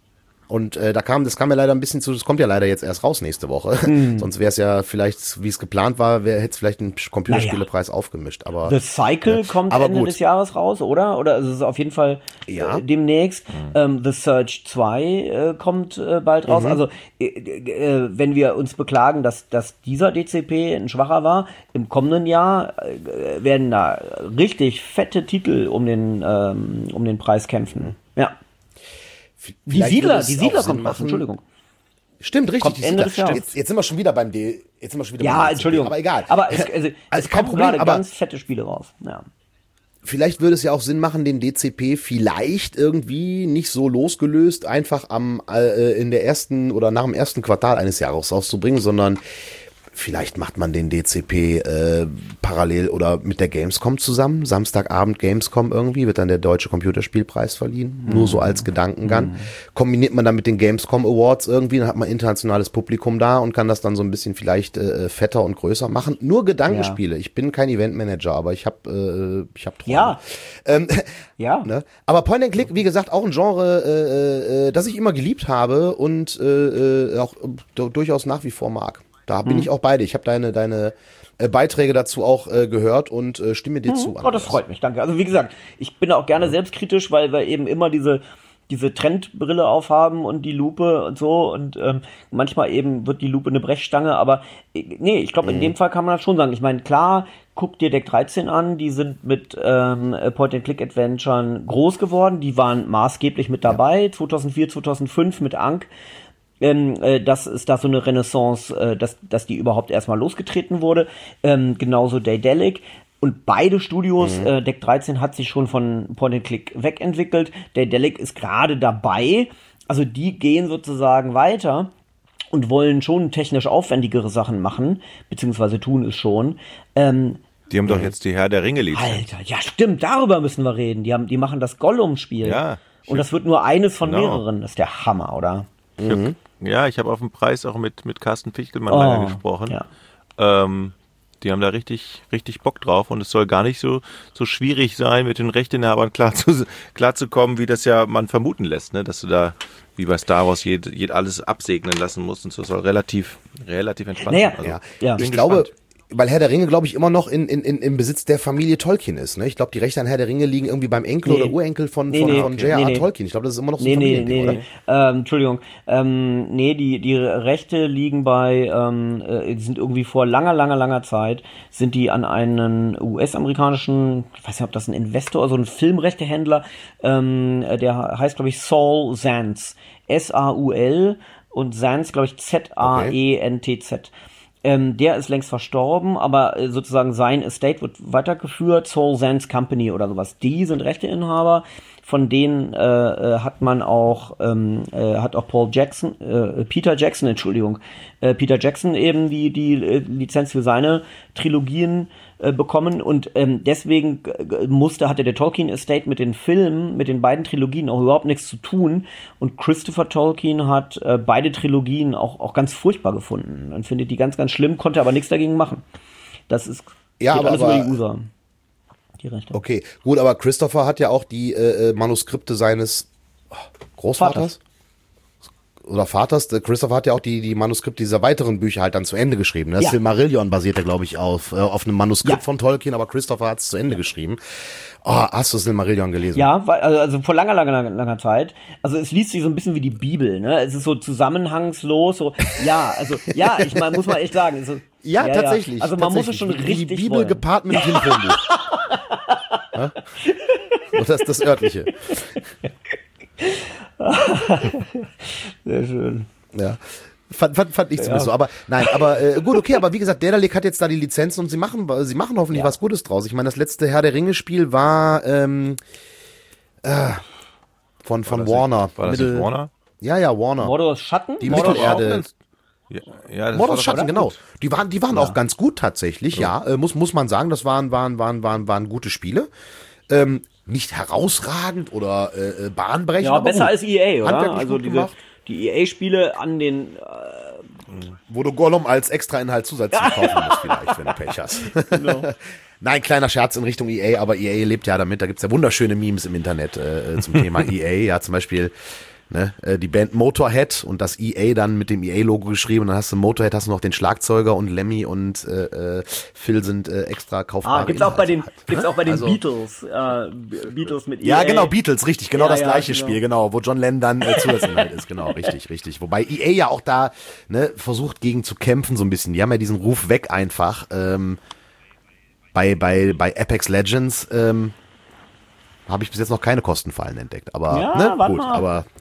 Und äh, da kam, das kam ja leider ein bisschen zu, das kommt ja leider jetzt erst raus nächste Woche. Mhm. Sonst wäre es ja vielleicht, wie es geplant war, hätte es vielleicht einen Computerspielepreis naja. aufgemischt. Aber The Cycle ja. kommt aber Ende gut. des Jahres raus, oder? Oder ist es auf jeden Fall ja. äh, demnächst. Mhm. Ähm, The Surge zwei äh, kommt äh, bald raus. Mhm. Also äh, äh, wenn wir uns beklagen, dass, dass dieser D C P ein schwacher war, im kommenden Jahr äh, werden da richtig fette Titel um den, ähm, um den Preis kämpfen. Ja. Die Vielleicht Siedler, die Siedler kommt raus, Entschuldigung. Stimmt, richtig. Kommt Ende des Jahres. Jetzt, jetzt sind wir schon wieder beim D. Jetzt sind wir schon wieder ja, beim Entschuldigung. Aber egal. Aber es, also, also es kommen Problem, gerade aber ganz fette Spiele raus. Ja. Vielleicht würde es ja auch Sinn machen, den D C P vielleicht irgendwie nicht so losgelöst einfach am äh, in der ersten oder nach dem ersten Quartal eines Jahres rauszubringen, sondern vielleicht macht man den D C P äh, parallel oder mit der Gamescom zusammen. Samstagabend Gamescom irgendwie, wird dann der Deutsche Computerspielpreis verliehen. Mhm. Nur so als Gedankengang. Mhm. Kombiniert man dann mit den Gamescom Awards irgendwie, dann hat man internationales Publikum da und kann das dann so ein bisschen vielleicht äh, fetter und größer machen. Nur Gedankenspiele. Ja. Ich bin kein Eventmanager, aber ich habe äh, ich habe Träume. Ja. Ähm, ja. Ne? Aber Point and Click, wie gesagt, auch ein Genre, äh, äh, das ich immer geliebt habe und äh, auch äh, durchaus nach wie vor mag. Da bin hm. ich auch bei dir. Ich habe deine, deine äh, Beiträge dazu auch äh, gehört und äh, stimme dir hm. zu. Oh, das freut mich, danke. Also wie gesagt, ich bin auch gerne selbstkritisch, weil wir eben immer diese diese Trendbrille aufhaben und die Lupe und so und ähm, manchmal eben wird die Lupe eine Brechstange, aber äh, nee, ich glaube, in mhm. dem Fall kann man das schon sagen. Ich meine, klar, guck dir Deck dreizehn an, die sind mit ähm, Point-and-Click-Adventuren groß geworden, die waren maßgeblich mit dabei, ja. zweitausendvier, zweitausendfünf mit Ankh. Ähm, äh, das ist da so eine Renaissance, äh, dass, dass die überhaupt erstmal losgetreten wurde. Ähm, genauso Daedalic. Und beide Studios, mhm. äh, Deck dreizehn hat sich schon von Point-and-Click wegentwickelt. Daedalic ist gerade dabei. Also die gehen sozusagen weiter und wollen schon technisch aufwendigere Sachen machen, beziehungsweise tun es schon. Ähm, die haben doch jetzt die Herr der Ringe Lizenz. Alter, ja stimmt, darüber müssen wir reden. Die haben, die machen das Gollum-Spiel. Ja. Und das wird nur eines von genau. mehreren. Das ist der Hammer, oder? Mhm. Ja, ich habe auf dem Preis auch mit, mit Carsten Fichtelmann oh, lange gesprochen. Ja. Ähm, die haben da richtig, richtig Bock drauf und es soll gar nicht so, so schwierig sein, mit den Rechteinhabern klar zu, klar zu kommen, wie das ja man vermuten lässt, ne? Dass du da wie bei Star Wars jed, jed alles absegnen lassen musst und so soll relativ, relativ entspannt naja, sein. Also, ja, ja. Ich glaube, weil Herr der Ringe, glaube ich, immer noch in, in, in, im Besitz der Familie Tolkien ist. Ne? Ich glaube, die Rechte an Herr der Ringe liegen irgendwie beim Enkel nee. oder Urenkel von, nee, von, nee, von J R R. Nee, nee. Tolkien. Ich glaube, das ist immer noch so nee, ein nee, Familiending, nee, oder? Nee. Ähm, Entschuldigung. Ähm, nee, die, die Rechte liegen bei, ähm, äh, die sind irgendwie vor langer, langer, langer Zeit, sind die an einen U S-amerikanischen, ich weiß nicht, ob das ein Investor oder so ein Filmrechtehändler, ähm, der heißt, glaube ich, Saul Zaentz. S A U L und Zaentz, glaube ich, Z A E N T Z. Ähm, der ist längst verstorben, aber äh, sozusagen sein Estate wird weitergeführt, Saul Zaentz Company oder sowas. Die sind Rechteinhaber, von denen äh, äh, hat man auch, ähm, äh, hat auch Paul Jackson, äh, Peter Jackson, Entschuldigung, äh, Peter Jackson eben die, die äh, Lizenz für seine Trilogien äh, bekommen und ähm, deswegen äh, musste, hatte der Tolkien Estate mit den Filmen, mit den beiden Trilogien auch überhaupt nichts zu tun und Christopher Tolkien hat äh, beide Trilogien auch, auch ganz furchtbar gefunden und findet die ganz, ganz schlimm, konnte aber nichts dagegen machen. Das ist ja, aber, alles aber über die U S A. Die Rechte. Okay, gut, aber Christopher hat ja auch die äh, Manuskripte seines Großvaters? Vaters. Oder Vaters. Christopher hat ja auch die, die Manuskripte dieser weiteren Bücher halt dann zu Ende geschrieben. Das ja. Silmarillion basiert ja, glaube ich, auf, äh, auf einem Manuskript ja. von Tolkien, aber Christopher hat es zu Ende ja. geschrieben. Oh, hast du Silmarillion gelesen? Ja, weil, also vor langer, langer, langer, langer Zeit. Also es liest sich so ein bisschen wie die Bibel, ne? Es ist so zusammenhangslos, so, ja, also, ja, ich meine, muss man echt sagen. Also, ja, ja, tatsächlich. Ja. Also man tatsächlich. muss es schon richtig Die Bibel wollen. Gepaart mit dem Filmbuch. Ja? Und das ist das Örtliche. Sehr schön. Ja. Fand, fand, fand ich zumindest ja. so. Aber nein, aber äh, gut, okay, aber wie gesagt, Daedalic hat jetzt da die Lizenzen und sie machen, sie machen hoffentlich ja. was Gutes draus. Ich meine, das letzte Herr der Ringe-Spiel war ähm, äh, von, von war Warner. Nicht, war das Mittel, nicht Warner? Ja, ja, Warner. Mordors Schatten? Die Mittelerde. Ja, ja, das Mordors Schatten, genau. Die waren, die waren ja. auch ganz gut tatsächlich, so. ja, äh, muss, muss man sagen, das waren, waren, waren, waren, waren gute Spiele. Ähm, nicht herausragend oder äh, bahnbrechend. Ja, besser gut. Als E A, oder? Also diese, gemacht. Die E A-Spiele an den äh, wo du Gollum als Extrainhalt zusätzlich kaufen musst vielleicht, wenn du Pech hast. Genau. Nein, kleiner Scherz in Richtung E A, aber E A lebt ja damit. Da gibt's ja wunderschöne Memes im Internet äh, zum Thema E A. Ja, zum Beispiel ne, die Band Motorhead und das E A dann mit dem E A-Logo geschrieben. Und dann hast du Motorhead, hast du noch den Schlagzeuger und Lemmy und äh, Phil sind äh, extra kaufbare Ah, gibt's auch bei den, halt, gibt's ne? auch bei den also, Beatles, äh, Beatles mit E A. Ja, genau, Beatles, richtig, genau ja, das ja, gleiche genau. Spiel, genau, wo John Lennon dann äh, Zusatzinhalt ist, genau, richtig, richtig. Wobei E A ja auch da ne, versucht gegen zu kämpfen so ein bisschen. Die haben ja diesen Ruf weg einfach. Ähm, bei bei bei Apex Legends ähm, habe ich bis jetzt noch keine Kostenfallen entdeckt, aber ja, ne, gut, mal. aber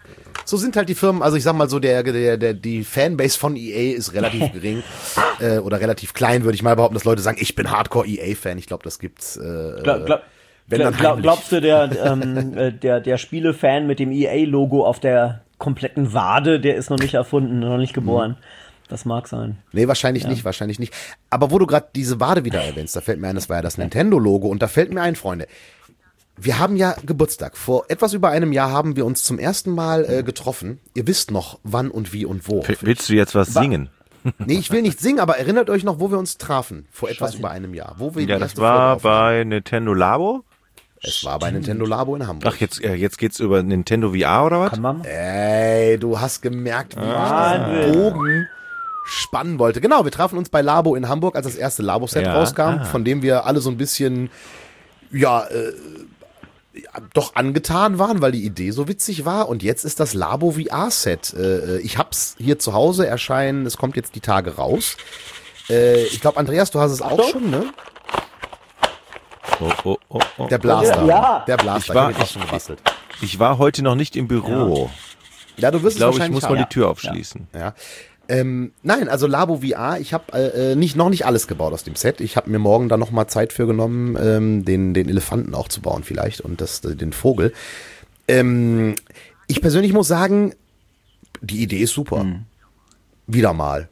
so sind halt die Firmen, also ich sag mal so, der, der, der, die Fanbase von E A ist relativ gering äh, oder relativ klein, würde ich mal behaupten, dass Leute sagen, ich bin Hardcore-E A-Fan. Ich glaube, das gibt's. Äh, Glaub, glaub, wenn dann glaub, glaubst du, der, ähm, äh, der, der Spielefan mit dem E A-Logo auf der kompletten Wade, der ist noch nicht erfunden, noch nicht geboren? Mhm. Das mag sein. Nee, wahrscheinlich ja. nicht, wahrscheinlich nicht. Aber wo du gerade diese Wade wieder erwähnst, da fällt mir ein, das war ja das Nintendo-Logo und da fällt mir ein, Freunde, wir haben ja Geburtstag. Vor etwas über einem Jahr haben wir uns zum ersten Mal äh, getroffen. Ihr wisst noch, wann und wie und wo. Willst du jetzt was War, singen? Nee, ich will nicht singen, aber erinnert euch noch, wo wir uns trafen. Vor etwas Scheiße. über einem Jahr. Wo wir ja, das war bei Nintendo Labo. Es war bei Nintendo Labo in Hamburg. Ach, jetzt, äh, jetzt geht's über Nintendo V R oder was? Kann man? Ey, du hast gemerkt, wie ah, ich den Bogen spannen wollte. Genau, wir trafen uns bei Labo in Hamburg, als das erste Labo-Set ja, rauskam, ah. von dem wir alle so ein bisschen, ja, äh, ja, doch angetan waren, weil die Idee so witzig war. Und jetzt ist das Labo V R-Set. Äh, ich hab's hier zu Hause erscheinen, es kommt jetzt die Tage raus. Äh, ich glaube, Andreas, du hast es auch schon, ne? Oh, oh, oh, oh. Der Blaster. Ja. Der Blaster. Ich war, ich, auch schon gebastelt. ich war heute noch nicht im Büro. Ja, ja du wirst ich glaube, es wahrscheinlich ich muss haben. mal die Tür aufschließen. Ja. ja. Ähm, nein, also Labo V R, ich habe äh, nicht noch nicht alles gebaut aus dem Set. Ich habe mir morgen dann noch mal Zeit für genommen, ähm, den den Elefanten auch zu bauen vielleicht und das den Vogel. Ähm, ich persönlich muss sagen, die Idee ist super. Mhm. Wieder mal.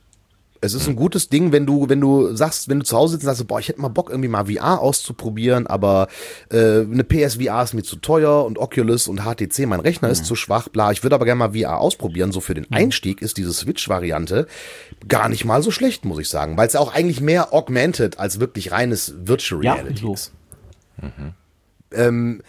Es ist ein gutes Ding, wenn du, wenn du sagst, wenn du zu Hause sitzt und sagst, boah, ich hätte mal Bock, irgendwie mal V R auszuprobieren, aber äh, eine P S V R ist mir zu teuer und Oculus und H T C, mein Rechner mhm. ist zu schwach, bla, ich würde aber gerne mal V R ausprobieren. So für den Einstieg ist diese Switch-Variante gar nicht mal so schlecht, muss ich sagen, weil es ja auch eigentlich mehr Augmented als wirklich reines Virtual Reality ja, ist. Mhm. Ähm,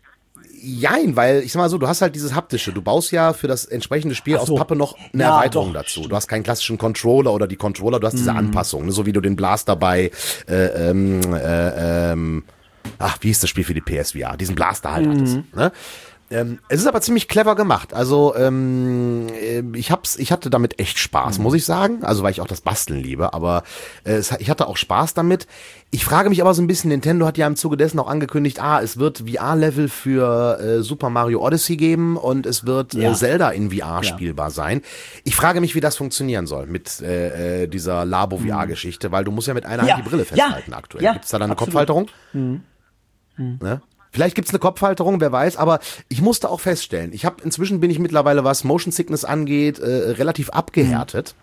Jein, weil ich sag mal so, du hast halt dieses haptische. Du baust ja für das entsprechende Spiel so. aus Pappe noch eine ja, Erweiterung doch. dazu. Du hast keinen klassischen Controller oder die Controller, du hast diese mm. Anpassung, ne? So wie du den Blaster bei äh, ähm, äh, ähm, ach, wie hieß das Spiel für die P S V R? Diesen Blaster halt mm. hattest, ne? Ähm, es ist aber ziemlich clever gemacht. Also ähm, ich hab's, ich hatte damit echt Spaß, mhm. muss ich sagen. Also weil ich auch das Basteln liebe, aber äh, es, ich hatte auch Spaß damit. Ich frage mich aber so ein bisschen, Nintendo hat ja im Zuge dessen auch angekündigt, ah, es wird V R-Level für äh, Super Mario Odyssey geben und es wird ja. äh, Zelda in V R ja. spielbar sein. Ich frage mich, wie das funktionieren soll mit äh, äh, dieser Labo-V R-Geschichte, weil du musst ja mit einer ja. Hand die Brille festhalten ja. aktuell. Ja. Gibt's da dann eine Absolut. Kopfhalterung? Mhm. Mhm. Ne? Vielleicht gibt's eine Kopfhalterung, wer weiß, aber ich musste auch feststellen, ich habe inzwischen bin ich mittlerweile, was Motion Sickness angeht, äh, relativ abgehärtet.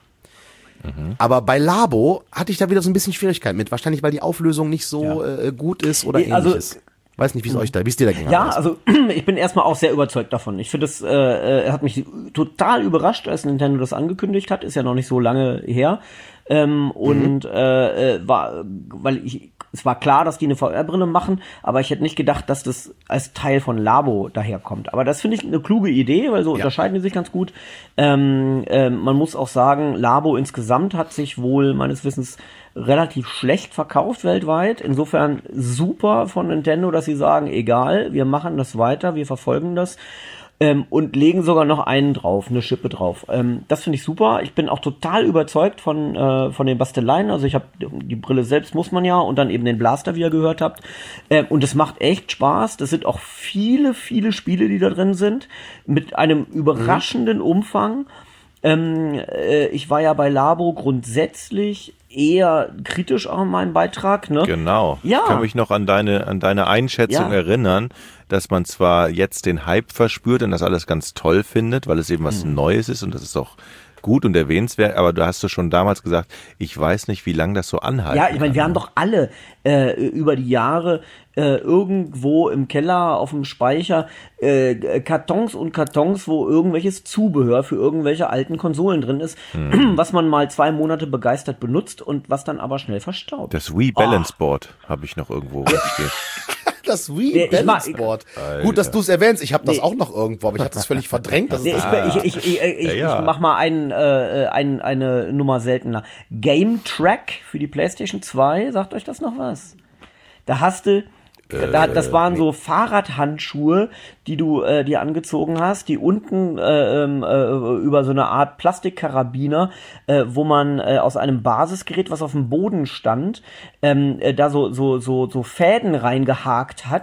Mhm. Aber bei Labo hatte ich da wieder so ein bisschen Schwierigkeit mit, wahrscheinlich weil die Auflösung nicht so ja. äh, gut ist oder also, ähnliches. Weiß nicht, wie es euch da, wie es dir da ging. Ja, also ich bin erstmal auch sehr überzeugt davon. Ich finde es, äh, äh, hat mich total überrascht, als Nintendo das angekündigt hat, ist ja noch nicht so lange her. Ähm, und mhm. äh, war, weil ich, es war klar, dass die eine V R-Brille machen, aber ich hätte nicht gedacht, dass das als Teil von Labo daherkommt. Aber das finde ich eine kluge Idee, weil so ja. unterscheiden die sich ganz gut. Ähm, äh, man muss auch sagen, Labo insgesamt hat sich wohl meines Wissens relativ schlecht verkauft weltweit. Insofern super von Nintendo, dass sie sagen, egal, wir machen das weiter, wir verfolgen das. Ähm, und legen sogar noch einen drauf, eine Schippe drauf. Ähm, das finde ich super. Ich bin auch total überzeugt von äh, von den Basteleien. Also ich habe die Brille selbst muss man ja und dann eben den Blaster, wie ihr gehört habt. Ähm, und es macht echt Spaß. Das sind auch viele, viele Spiele, die da drin sind, mit einem überraschenden mhm. Umfang. Ähm, äh, ich war ja bei Labo grundsätzlich eher kritisch auch in meinem Beitrag, ne? Genau. Ja. Ich kann mich noch an deine, an deine Einschätzung ja. erinnern, dass man zwar jetzt den Hype verspürt und das alles ganz toll findet, weil es eben was mhm. Neues ist und das ist auch gut und erwähnenswert, aber du hast du schon damals gesagt, ich weiß nicht, wie lange das so anhalten Ja, ich meine, wir haben doch alle äh, über die Jahre äh, irgendwo im Keller auf dem Speicher äh, Kartons und Kartons, wo irgendwelches Zubehör für irgendwelche alten Konsolen drin ist, mhm. was man mal zwei Monate begeistert benutzt und was dann aber schnell verstaubt. Das Wii Balance oh. Board habe ich noch irgendwo stehen. Das Wii Balance Board. Gut, dass du es erwähnst. Ich habe das nee. auch noch irgendwo, aber ich hatte das völlig verdrängt. Das nee, ich, ah. ich, ich, ich, ich, ja, ja. ich mach mal einen, äh, ein, eine Nummer seltener. Game Track für die PlayStation zwei. Sagt euch das noch was? Da hast du Da, das waren so Fahrradhandschuhe, die du äh, dir angezogen hast, die unten äh, äh, über so eine Art Plastikkarabiner, äh, wo man äh, aus einem Basisgerät, was auf dem Boden stand, ähm, äh, da so so so so Fäden reingehakt hat,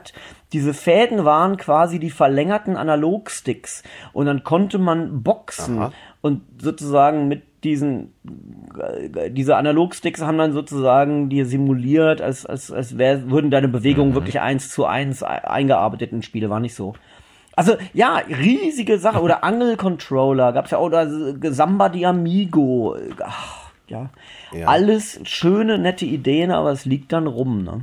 diese Fäden waren quasi die verlängerten Analogsticks und dann konnte man boxen. Aha. Und sozusagen mit diesen, äh, diese Analogsticks haben dann sozusagen dir simuliert, als, als, als wär, würden deine Bewegungen mhm. wirklich eins zu eins eingearbeitet in Spiele, war nicht so. Also, ja, riesige Sache. Oder Angelcontroller gab's ja auch, oder Samba di Amigo. Ach, ja. ja. Alles schöne, nette Ideen, aber es liegt dann rum, ne?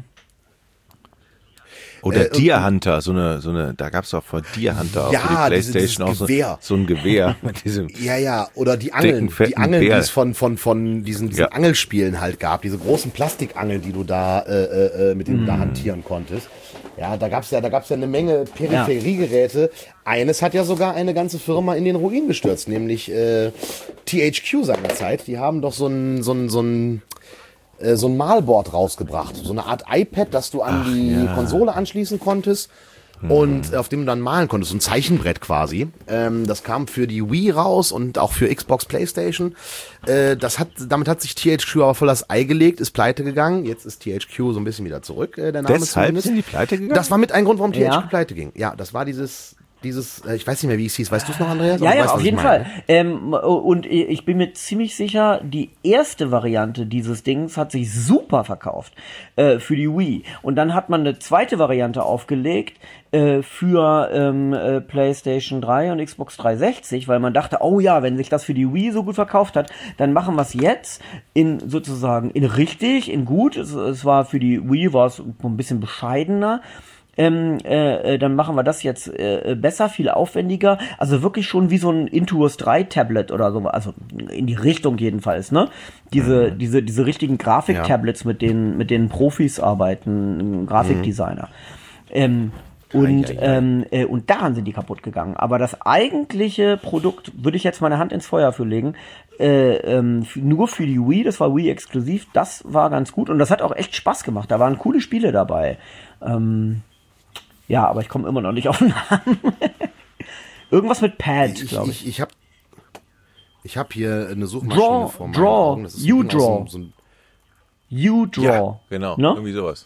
Oder äh, Deer Hunter, so eine, so eine, da gab's auch von Deer Hunter ja, auch für die Playstation diese, auch so, so ein Gewehr mit diesem. Ja, ja, oder die Angeln, dicken, die Angeln, die es von, von, von diesen, diesen ja. Angelspielen halt gab, diese großen Plastikangeln, die du da, äh, äh, mit denen mm. du da hantieren konntest. Ja, da gab's ja, da gab's ja eine Menge Peripheriegeräte. Ja. Eines hat ja sogar eine ganze Firma in den Ruin gestürzt, nämlich, äh, T H Q seinerzeit. Die haben doch so ein, so ein, so ein, so ein Malboard rausgebracht. So eine Art iPad, das du an Ach, die ja. Konsole anschließen konntest hm. und auf dem du dann malen konntest. So ein Zeichenbrett quasi. Ähm, das kam für die Wii raus und auch für Xbox, Playstation. Äh, das hat, damit hat sich T H Q aber voll das Ei gelegt, ist pleite gegangen. Jetzt ist T H Q so ein bisschen wieder zurück, äh, der Name Deshalb zumindest. Sind die pleite gegangen? Das war mit ein Grund, warum T H Q ja. pleite ging. Ja, das war dieses... Dieses, ich weiß nicht mehr, wie es hieß. Weißt du es noch, Andreas? Ja, ja, weißt, auf jeden Fall. Ähm, und ich bin mir ziemlich sicher, die erste Variante dieses Dings hat sich super verkauft äh, für die Wii. Und dann hat man eine zweite Variante aufgelegt äh, für ähm, äh, PlayStation drei und Xbox dreihundertsechzig, weil man dachte, oh ja, wenn sich das für die Wii so gut verkauft hat, dann machen wir es jetzt in sozusagen in richtig, in gut. Es, es war für die Wii war es ein bisschen bescheidener. Ähm, äh, dann machen wir das jetzt äh, besser, viel aufwendiger, also wirklich schon wie so ein Intuos drei Tablet oder so, also in die Richtung jedenfalls, ne? Diese, mhm. diese, diese richtigen Grafik-Tablets, ja. mit denen, mit denen Profis arbeiten, Grafikdesigner. Mhm. Ähm, und, ei, ei, ei. Ähm, äh, und daran sind die kaputt gegangen. Aber das eigentliche Produkt, würde ich jetzt meine Hand ins Feuer für legen, äh, ähm, nur für die Wii, das war Wii exklusiv, das war ganz gut und das hat auch echt Spaß gemacht, da waren coole Spiele dabei. Ähm, Ja, aber ich komme immer noch nicht auf den Namen. Irgendwas mit Pad, glaube ich. Ich, ich habe ich hab hier eine Suchmaschine Draw, vor meinen Draw, Augen. Das ist You Draw. So ein, You Draw. Ja, genau, ne? irgendwie sowas.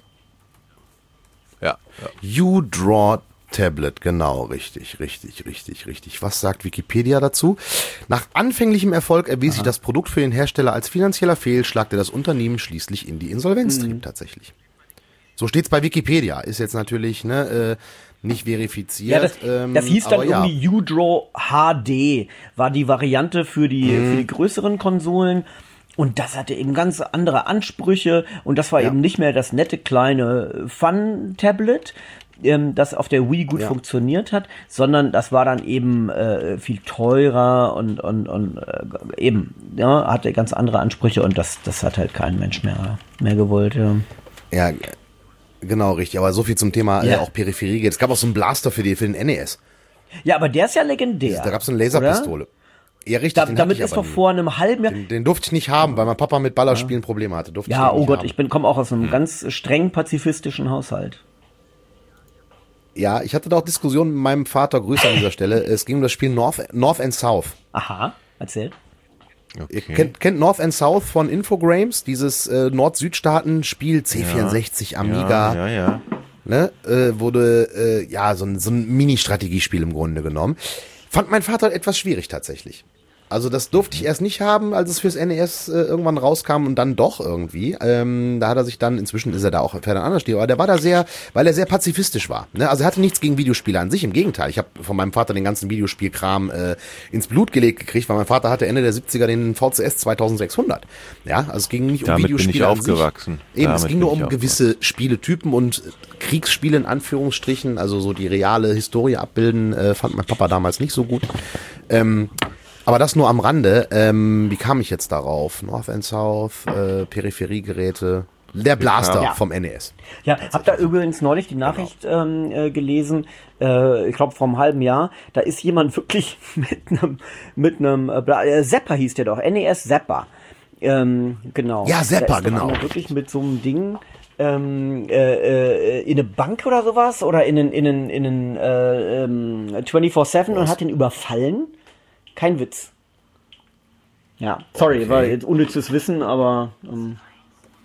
Ja, ja. You Draw Tablet, genau, richtig, richtig, richtig, richtig. Was sagt Wikipedia dazu? Nach anfänglichem Erfolg erwies sich das Produkt für den Hersteller als finanzieller Fehlschlag, der das Unternehmen schließlich in die Insolvenz trieb, mhm. tatsächlich. So steht's bei Wikipedia. Ist jetzt natürlich ne, äh, nicht verifiziert. Ja, das, ähm, das hieß dann ja. irgendwie U-Draw H D, war die Variante für die, mhm. für die größeren Konsolen. Und das hatte eben ganz andere Ansprüche. Und das war ja. eben nicht mehr das nette kleine Fun-Tablet, ähm, das auf der Wii gut ja. funktioniert hat, sondern das war dann eben äh, viel teurer und, und, und äh, eben ja, hatte ganz andere Ansprüche. Und das, das hat halt kein Mensch mehr, mehr gewollt. Ja. ja Genau, richtig. Aber so viel zum Thema ja. äh, auch Peripherie. Es gab auch so einen Blaster für, die, für den N E S. Ja, aber der ist ja legendär. Da gab es eine Laserpistole. Oder? Ja, richtig. Da, damit ist doch nie. vor einem halben Jahr... Den, den durfte ich nicht haben, weil mein Papa mit Ballerspielen ja. Probleme hatte. Durfte ja, ich oh Gott, haben. ich bin komme auch aus einem hm. ganz streng pazifistischen Haushalt. Ja, ich hatte da auch Diskussionen mit meinem Vater, Grüße an dieser Stelle. Es ging um das Spiel North, North and South. Aha, erzähl. Okay. Ihr kennt, kennt North and South von Infogrames, dieses äh, Nord-Süd-Staaten-Spiel, C vierundsechzig, ja, Amiga. Ja, ja, ja. Ne, äh, wurde, äh, ja, so ein, so ein Mini-Strategiespiel im Grunde genommen. Fand mein Vater etwas schwierig tatsächlich. Also das durfte ich erst nicht haben, als es fürs N E S äh, irgendwann rauskam und dann doch irgendwie. Ähm, da hat er sich dann, inzwischen ist er da auch für einen anderen Stil, aber der war da sehr, weil er sehr pazifistisch war. Ne? Also er hatte nichts gegen Videospiele an sich, im Gegenteil. Ich habe von meinem Vater den ganzen Videospielkram äh, ins Blut gelegt gekriegt, weil mein Vater hatte Ende der siebziger den V C S zweitausendsechshundert. Ja, also es ging nicht um Damit Videospiele bin ich an aufgewachsen. sich. Eben, Damit es ging nur um gewisse aufgewachsen. Spieletypen und Kriegsspiele in Anführungsstrichen, also so die reale Historie abbilden, äh, fand mein Papa damals nicht so gut. Ähm, Aber das nur am Rande. Ähm, wie kam ich jetzt darauf? North and South, äh, Peripheriegeräte, der Blaster ja. vom N E S. Ja, hab da übrigens neulich die Nachricht genau. ähm, äh, gelesen, äh, ich glaube vor einem halben Jahr, da ist jemand wirklich mit einem, mit einem, äh, Zapper hieß der doch, N E S Zapper. Ähm, genau. Ja, Zapper, genau. Wirklich mit so einem Ding ähm, äh, äh, in eine Bank oder sowas oder in einen, in einen, in einen äh, ähm, vierundzwanzig sieben und hat den überfallen. Kein Witz. Ja, sorry, okay. War jetzt unnützes Wissen, aber... Ähm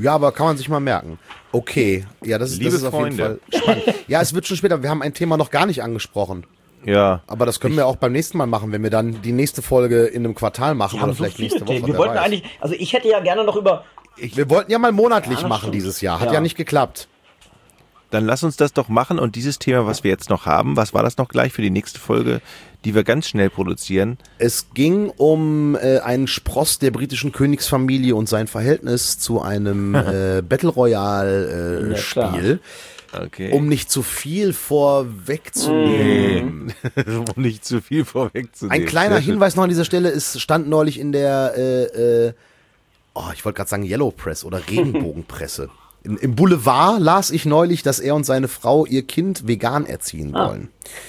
Ja, aber kann man sich mal merken. Okay, ja, das ist, Liebe das ist auf Freunde. jeden Fall spannend. Ja, es wird schon später. Wir haben ein Thema noch gar nicht angesprochen. Ja. Aber das können wir auch beim nächsten Mal machen, wenn wir dann die nächste Folge in einem Quartal machen Wir oder haben so vielleicht viele nächste Woche. Themen. Wir wer wollten weiß. eigentlich, also ich hätte ja gerne noch über... Wir wollten ja mal monatlich Ja, das machen stimmt. dieses Jahr. Hat Ja. ja nicht geklappt. Dann lass uns das doch machen und dieses Thema, was wir jetzt noch haben, was war das noch gleich für die nächste Folge, die wir ganz schnell produzieren? Es ging um äh, einen Spross der britischen Königsfamilie und sein Verhältnis zu einem äh, Battle Royale äh, Ja, klar. Spiel. Okay. Um nicht zu viel vorwegzunehmen. um nicht zu viel vorwegzunehmen. Ein kleiner Sehr schön. Hinweis noch an dieser Stelle, es stand neulich in der, äh, äh, oh, ich wollte gerade sagen Yellow Press oder Regenbogenpresse. Im, Im Boulevard las ich neulich, dass er und seine Frau ihr Kind vegan erziehen wollen.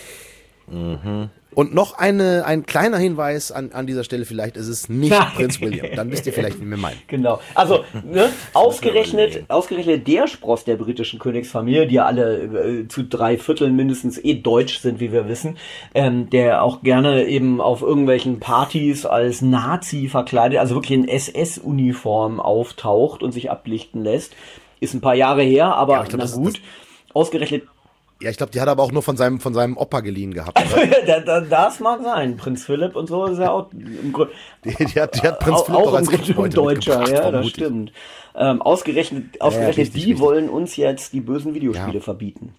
Mhm. Und noch eine, ein kleiner Hinweis an, an dieser Stelle, vielleicht ist es nicht Prinz William. Dann wisst ihr vielleicht, wie wir meinen. Genau. Also, ne, ausgerechnet, ausgerechnet der Spross der britischen Königsfamilie, die ja alle äh, zu drei Vierteln mindestens eh deutsch sind, wie wir wissen, ähm, der auch gerne eben auf irgendwelchen Partys als Nazi verkleidet, also wirklich in S S-Uniform auftaucht und sich ablichten lässt. Ist ein paar Jahre her, aber Ja, ich glaub, na das- gut. Ausgerechnet, Ja, ich glaube, die hat er aber auch nur von seinem, von seinem Opa geliehen gehabt. Oder? da, da, das mag sein. Prinz Philipp und so ist ja auch im Grunde. Die, die, hat, die hat Prinz Auch, Philipp auch doch als im Grunde ein Rechtsbeutel Deutscher, mitgebracht, ja, das vermutlich. stimmt. Ähm, ausgerechnet ausgerechnet richtig, die richtig. wollen uns jetzt die bösen Videospiele Ja. verbieten.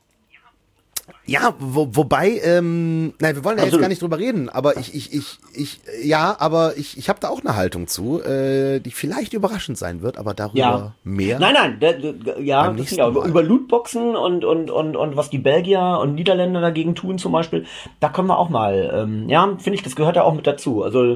Ja, wo, wobei, ähm, nein, wir wollen ja jetzt Absolut. gar nicht drüber reden, aber ich, ich, ich, ich, ja, aber ich, ich habe da auch eine Haltung zu, äh, die vielleicht überraschend sein wird, aber darüber Ja. mehr. Nein, nein, der, der, ja, Beim das nächsten ja über, Mal. über Lootboxen und, und, und, und was die Belgier und Niederländer dagegen tun zum Beispiel, da können wir auch mal, ähm, ja, finde ich, das gehört ja auch mit dazu. Also,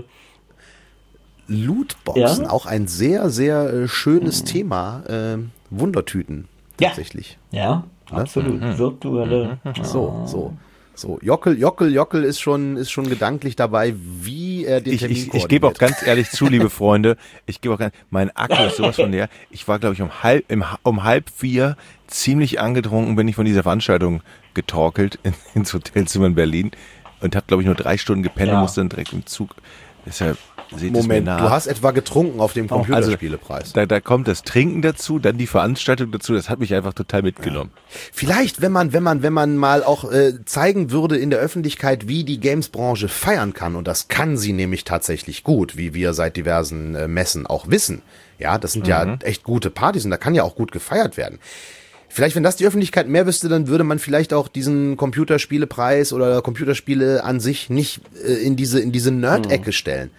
Lootboxen, Ja. auch ein sehr, sehr äh, schönes Thema, äh, Wundertüten, Ja. tatsächlich. ja, absolut. Virtuelle. So, so. So, Jockel, Jockel, Jockel ist schon, ist schon gedanklich dabei, wie er den Ich, Termin ich, ich gebe auch koordiniert. ganz ehrlich zu, liebe Freunde, ich gebe auch ganz, mein Akku ist sowas von leer. Ich war, glaube ich, um halb, im, um halb vier ziemlich angetrunken, bin ich von dieser Veranstaltung getorkelt in, ins Hotelzimmer in Berlin und habe, glaube ich, nur drei Stunden gepennt Ja. und musste dann direkt im Zug. Deshalb seht es mir Moment, nach. du hast etwa getrunken auf dem Computerspielepreis. Da, da kommt das Trinken dazu, dann die Veranstaltung dazu. Das hat mich einfach total mitgenommen. Vielleicht, wenn man, wenn man, wenn man mal auch äh, zeigen würde in der Öffentlichkeit, wie die Games-Branche feiern kann, und das kann sie nämlich tatsächlich gut, wie wir seit diversen äh, Messen auch wissen. Ja, das sind ja echt gute Partys und da kann ja auch gut gefeiert werden. Vielleicht, wenn das die Öffentlichkeit mehr wüsste, dann würde man vielleicht auch diesen Computerspielepreis oder Computerspiele an sich nicht äh, in diese in diese Nerd-Ecke stellen.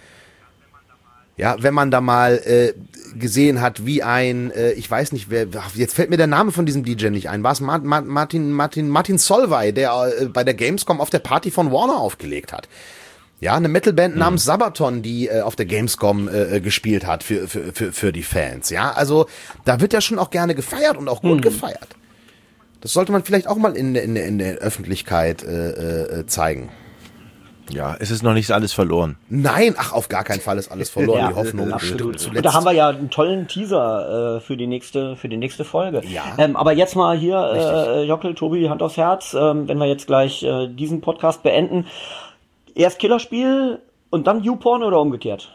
Ja, wenn man da mal äh, gesehen hat, wie ein, äh, ich weiß nicht, wer, ach, jetzt fällt mir der Name von diesem D J nicht ein. War es Ma- Ma- Martin Martin Martin Solvay, der äh, bei der Gamescom auf der Party von Warner aufgelegt hat. Ja, eine Metalband namens Sabaton, die äh, auf der Gamescom äh, gespielt hat für, für, für, für die Fans. Ja, also da wird ja schon auch gerne gefeiert und auch gut gefeiert. Das sollte man vielleicht auch mal in, der- in, der- in der Öffentlichkeit äh, äh, zeigen. Ja, es ist noch nicht alles verloren. Nein, ach, auf gar keinen Fall ist alles verloren. Ja, die Hoffnung absolut. zuletzt. Und da haben wir ja einen tollen Teaser äh, für die nächste für die nächste Folge. Ja. Ähm, aber jetzt mal hier, äh, Jockel, Tobi, Hand aufs Herz, ähm, wenn wir jetzt gleich äh, diesen Podcast beenden. Erst Killerspiel und dann YouPorn oder umgekehrt?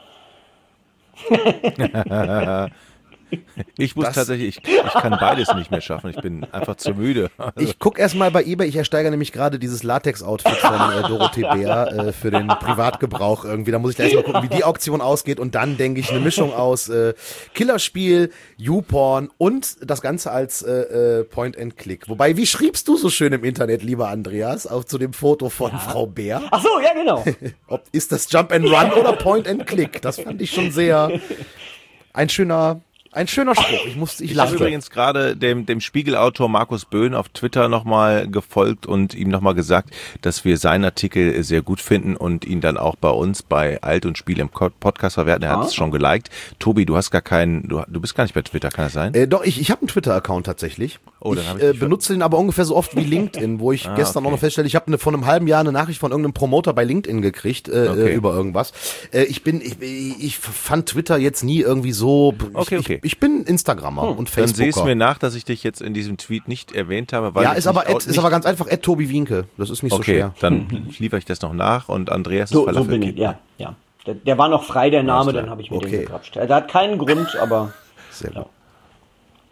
Ich muss Das- tatsächlich, ich, ich kann beides nicht mehr schaffen. Ich bin einfach zu müde. Ich guck erst mal bei eBay, ich ersteigere nämlich gerade dieses Latex-Outfit von äh, Dorothee Bär äh, für den Privatgebrauch irgendwie. Da muss ich gleich mal gucken, wie die Auktion ausgeht und dann denke ich eine Mischung aus äh, Killerspiel, YouPorn und das Ganze als äh, äh, Point-and-Click. Wobei, wie schriebst du so schön im Internet, lieber Andreas, auch zu dem Foto von Frau Bär? Ach so, ja genau. Ob, ist das Jump and Run oder Point and Click? Das fand ich schon sehr ein schöner, ein schöner Spruch. Ich musste, ich Ich habe lachte. übrigens gerade dem, dem Spiegelautor Markus Böhn auf Twitter nochmal gefolgt und ihm nochmal gesagt, dass wir seinen Artikel sehr gut finden und ihn dann auch bei uns bei Alt und Spiel im Co- Podcast verwerten. Er hat Ah. es schon geliked. Tobi, du hast gar keinen, du, du bist gar nicht bei Twitter, kann das sein? Äh, doch, ich, ich habe einen Twitter-Account tatsächlich. Oh, dann ich hab ich äh, dich ver- benutze den aber ungefähr so oft wie LinkedIn, wo ich Ah, gestern okay. auch noch feststelle, ich habe eine, vor einem halben Jahr eine Nachricht von irgendeinem Promoter bei LinkedIn gekriegt äh, Okay. äh, über irgendwas. Äh, ich bin, ich, ich fand Twitter jetzt nie irgendwie so. Ich, Okay, okay. Ich, ich bin Instagrammer und Dann siehst Facebooker. mir nach, dass ich dich jetzt in diesem Tweet nicht erwähnt habe. Weil Ja, ich ist aber, nicht, Ed, nicht, ist aber ganz einfach Ed Tobi Wienke. Das ist nicht so okay, schwer. dann liefere ich das noch nach und Andreas ist So, so bin Falafel. ich, ja, ja. Der, der war noch frei, der Name, klar. dann habe ich mir Okay. den gegrapscht. Der hat keinen Grund, aber Sehr gut.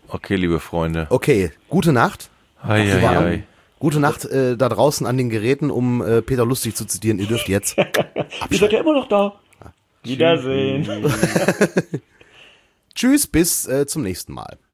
Okay, liebe Freunde. Okay, gute Nacht. Ei, ei, ei. Gute Nacht äh, da draußen an den Geräten, um äh, Peter Lustig zu zitieren. Ihr dürft jetzt. Ihr seid ja immer noch da. Wiedersehen. Tschüss, bis äh, zum nächsten Mal.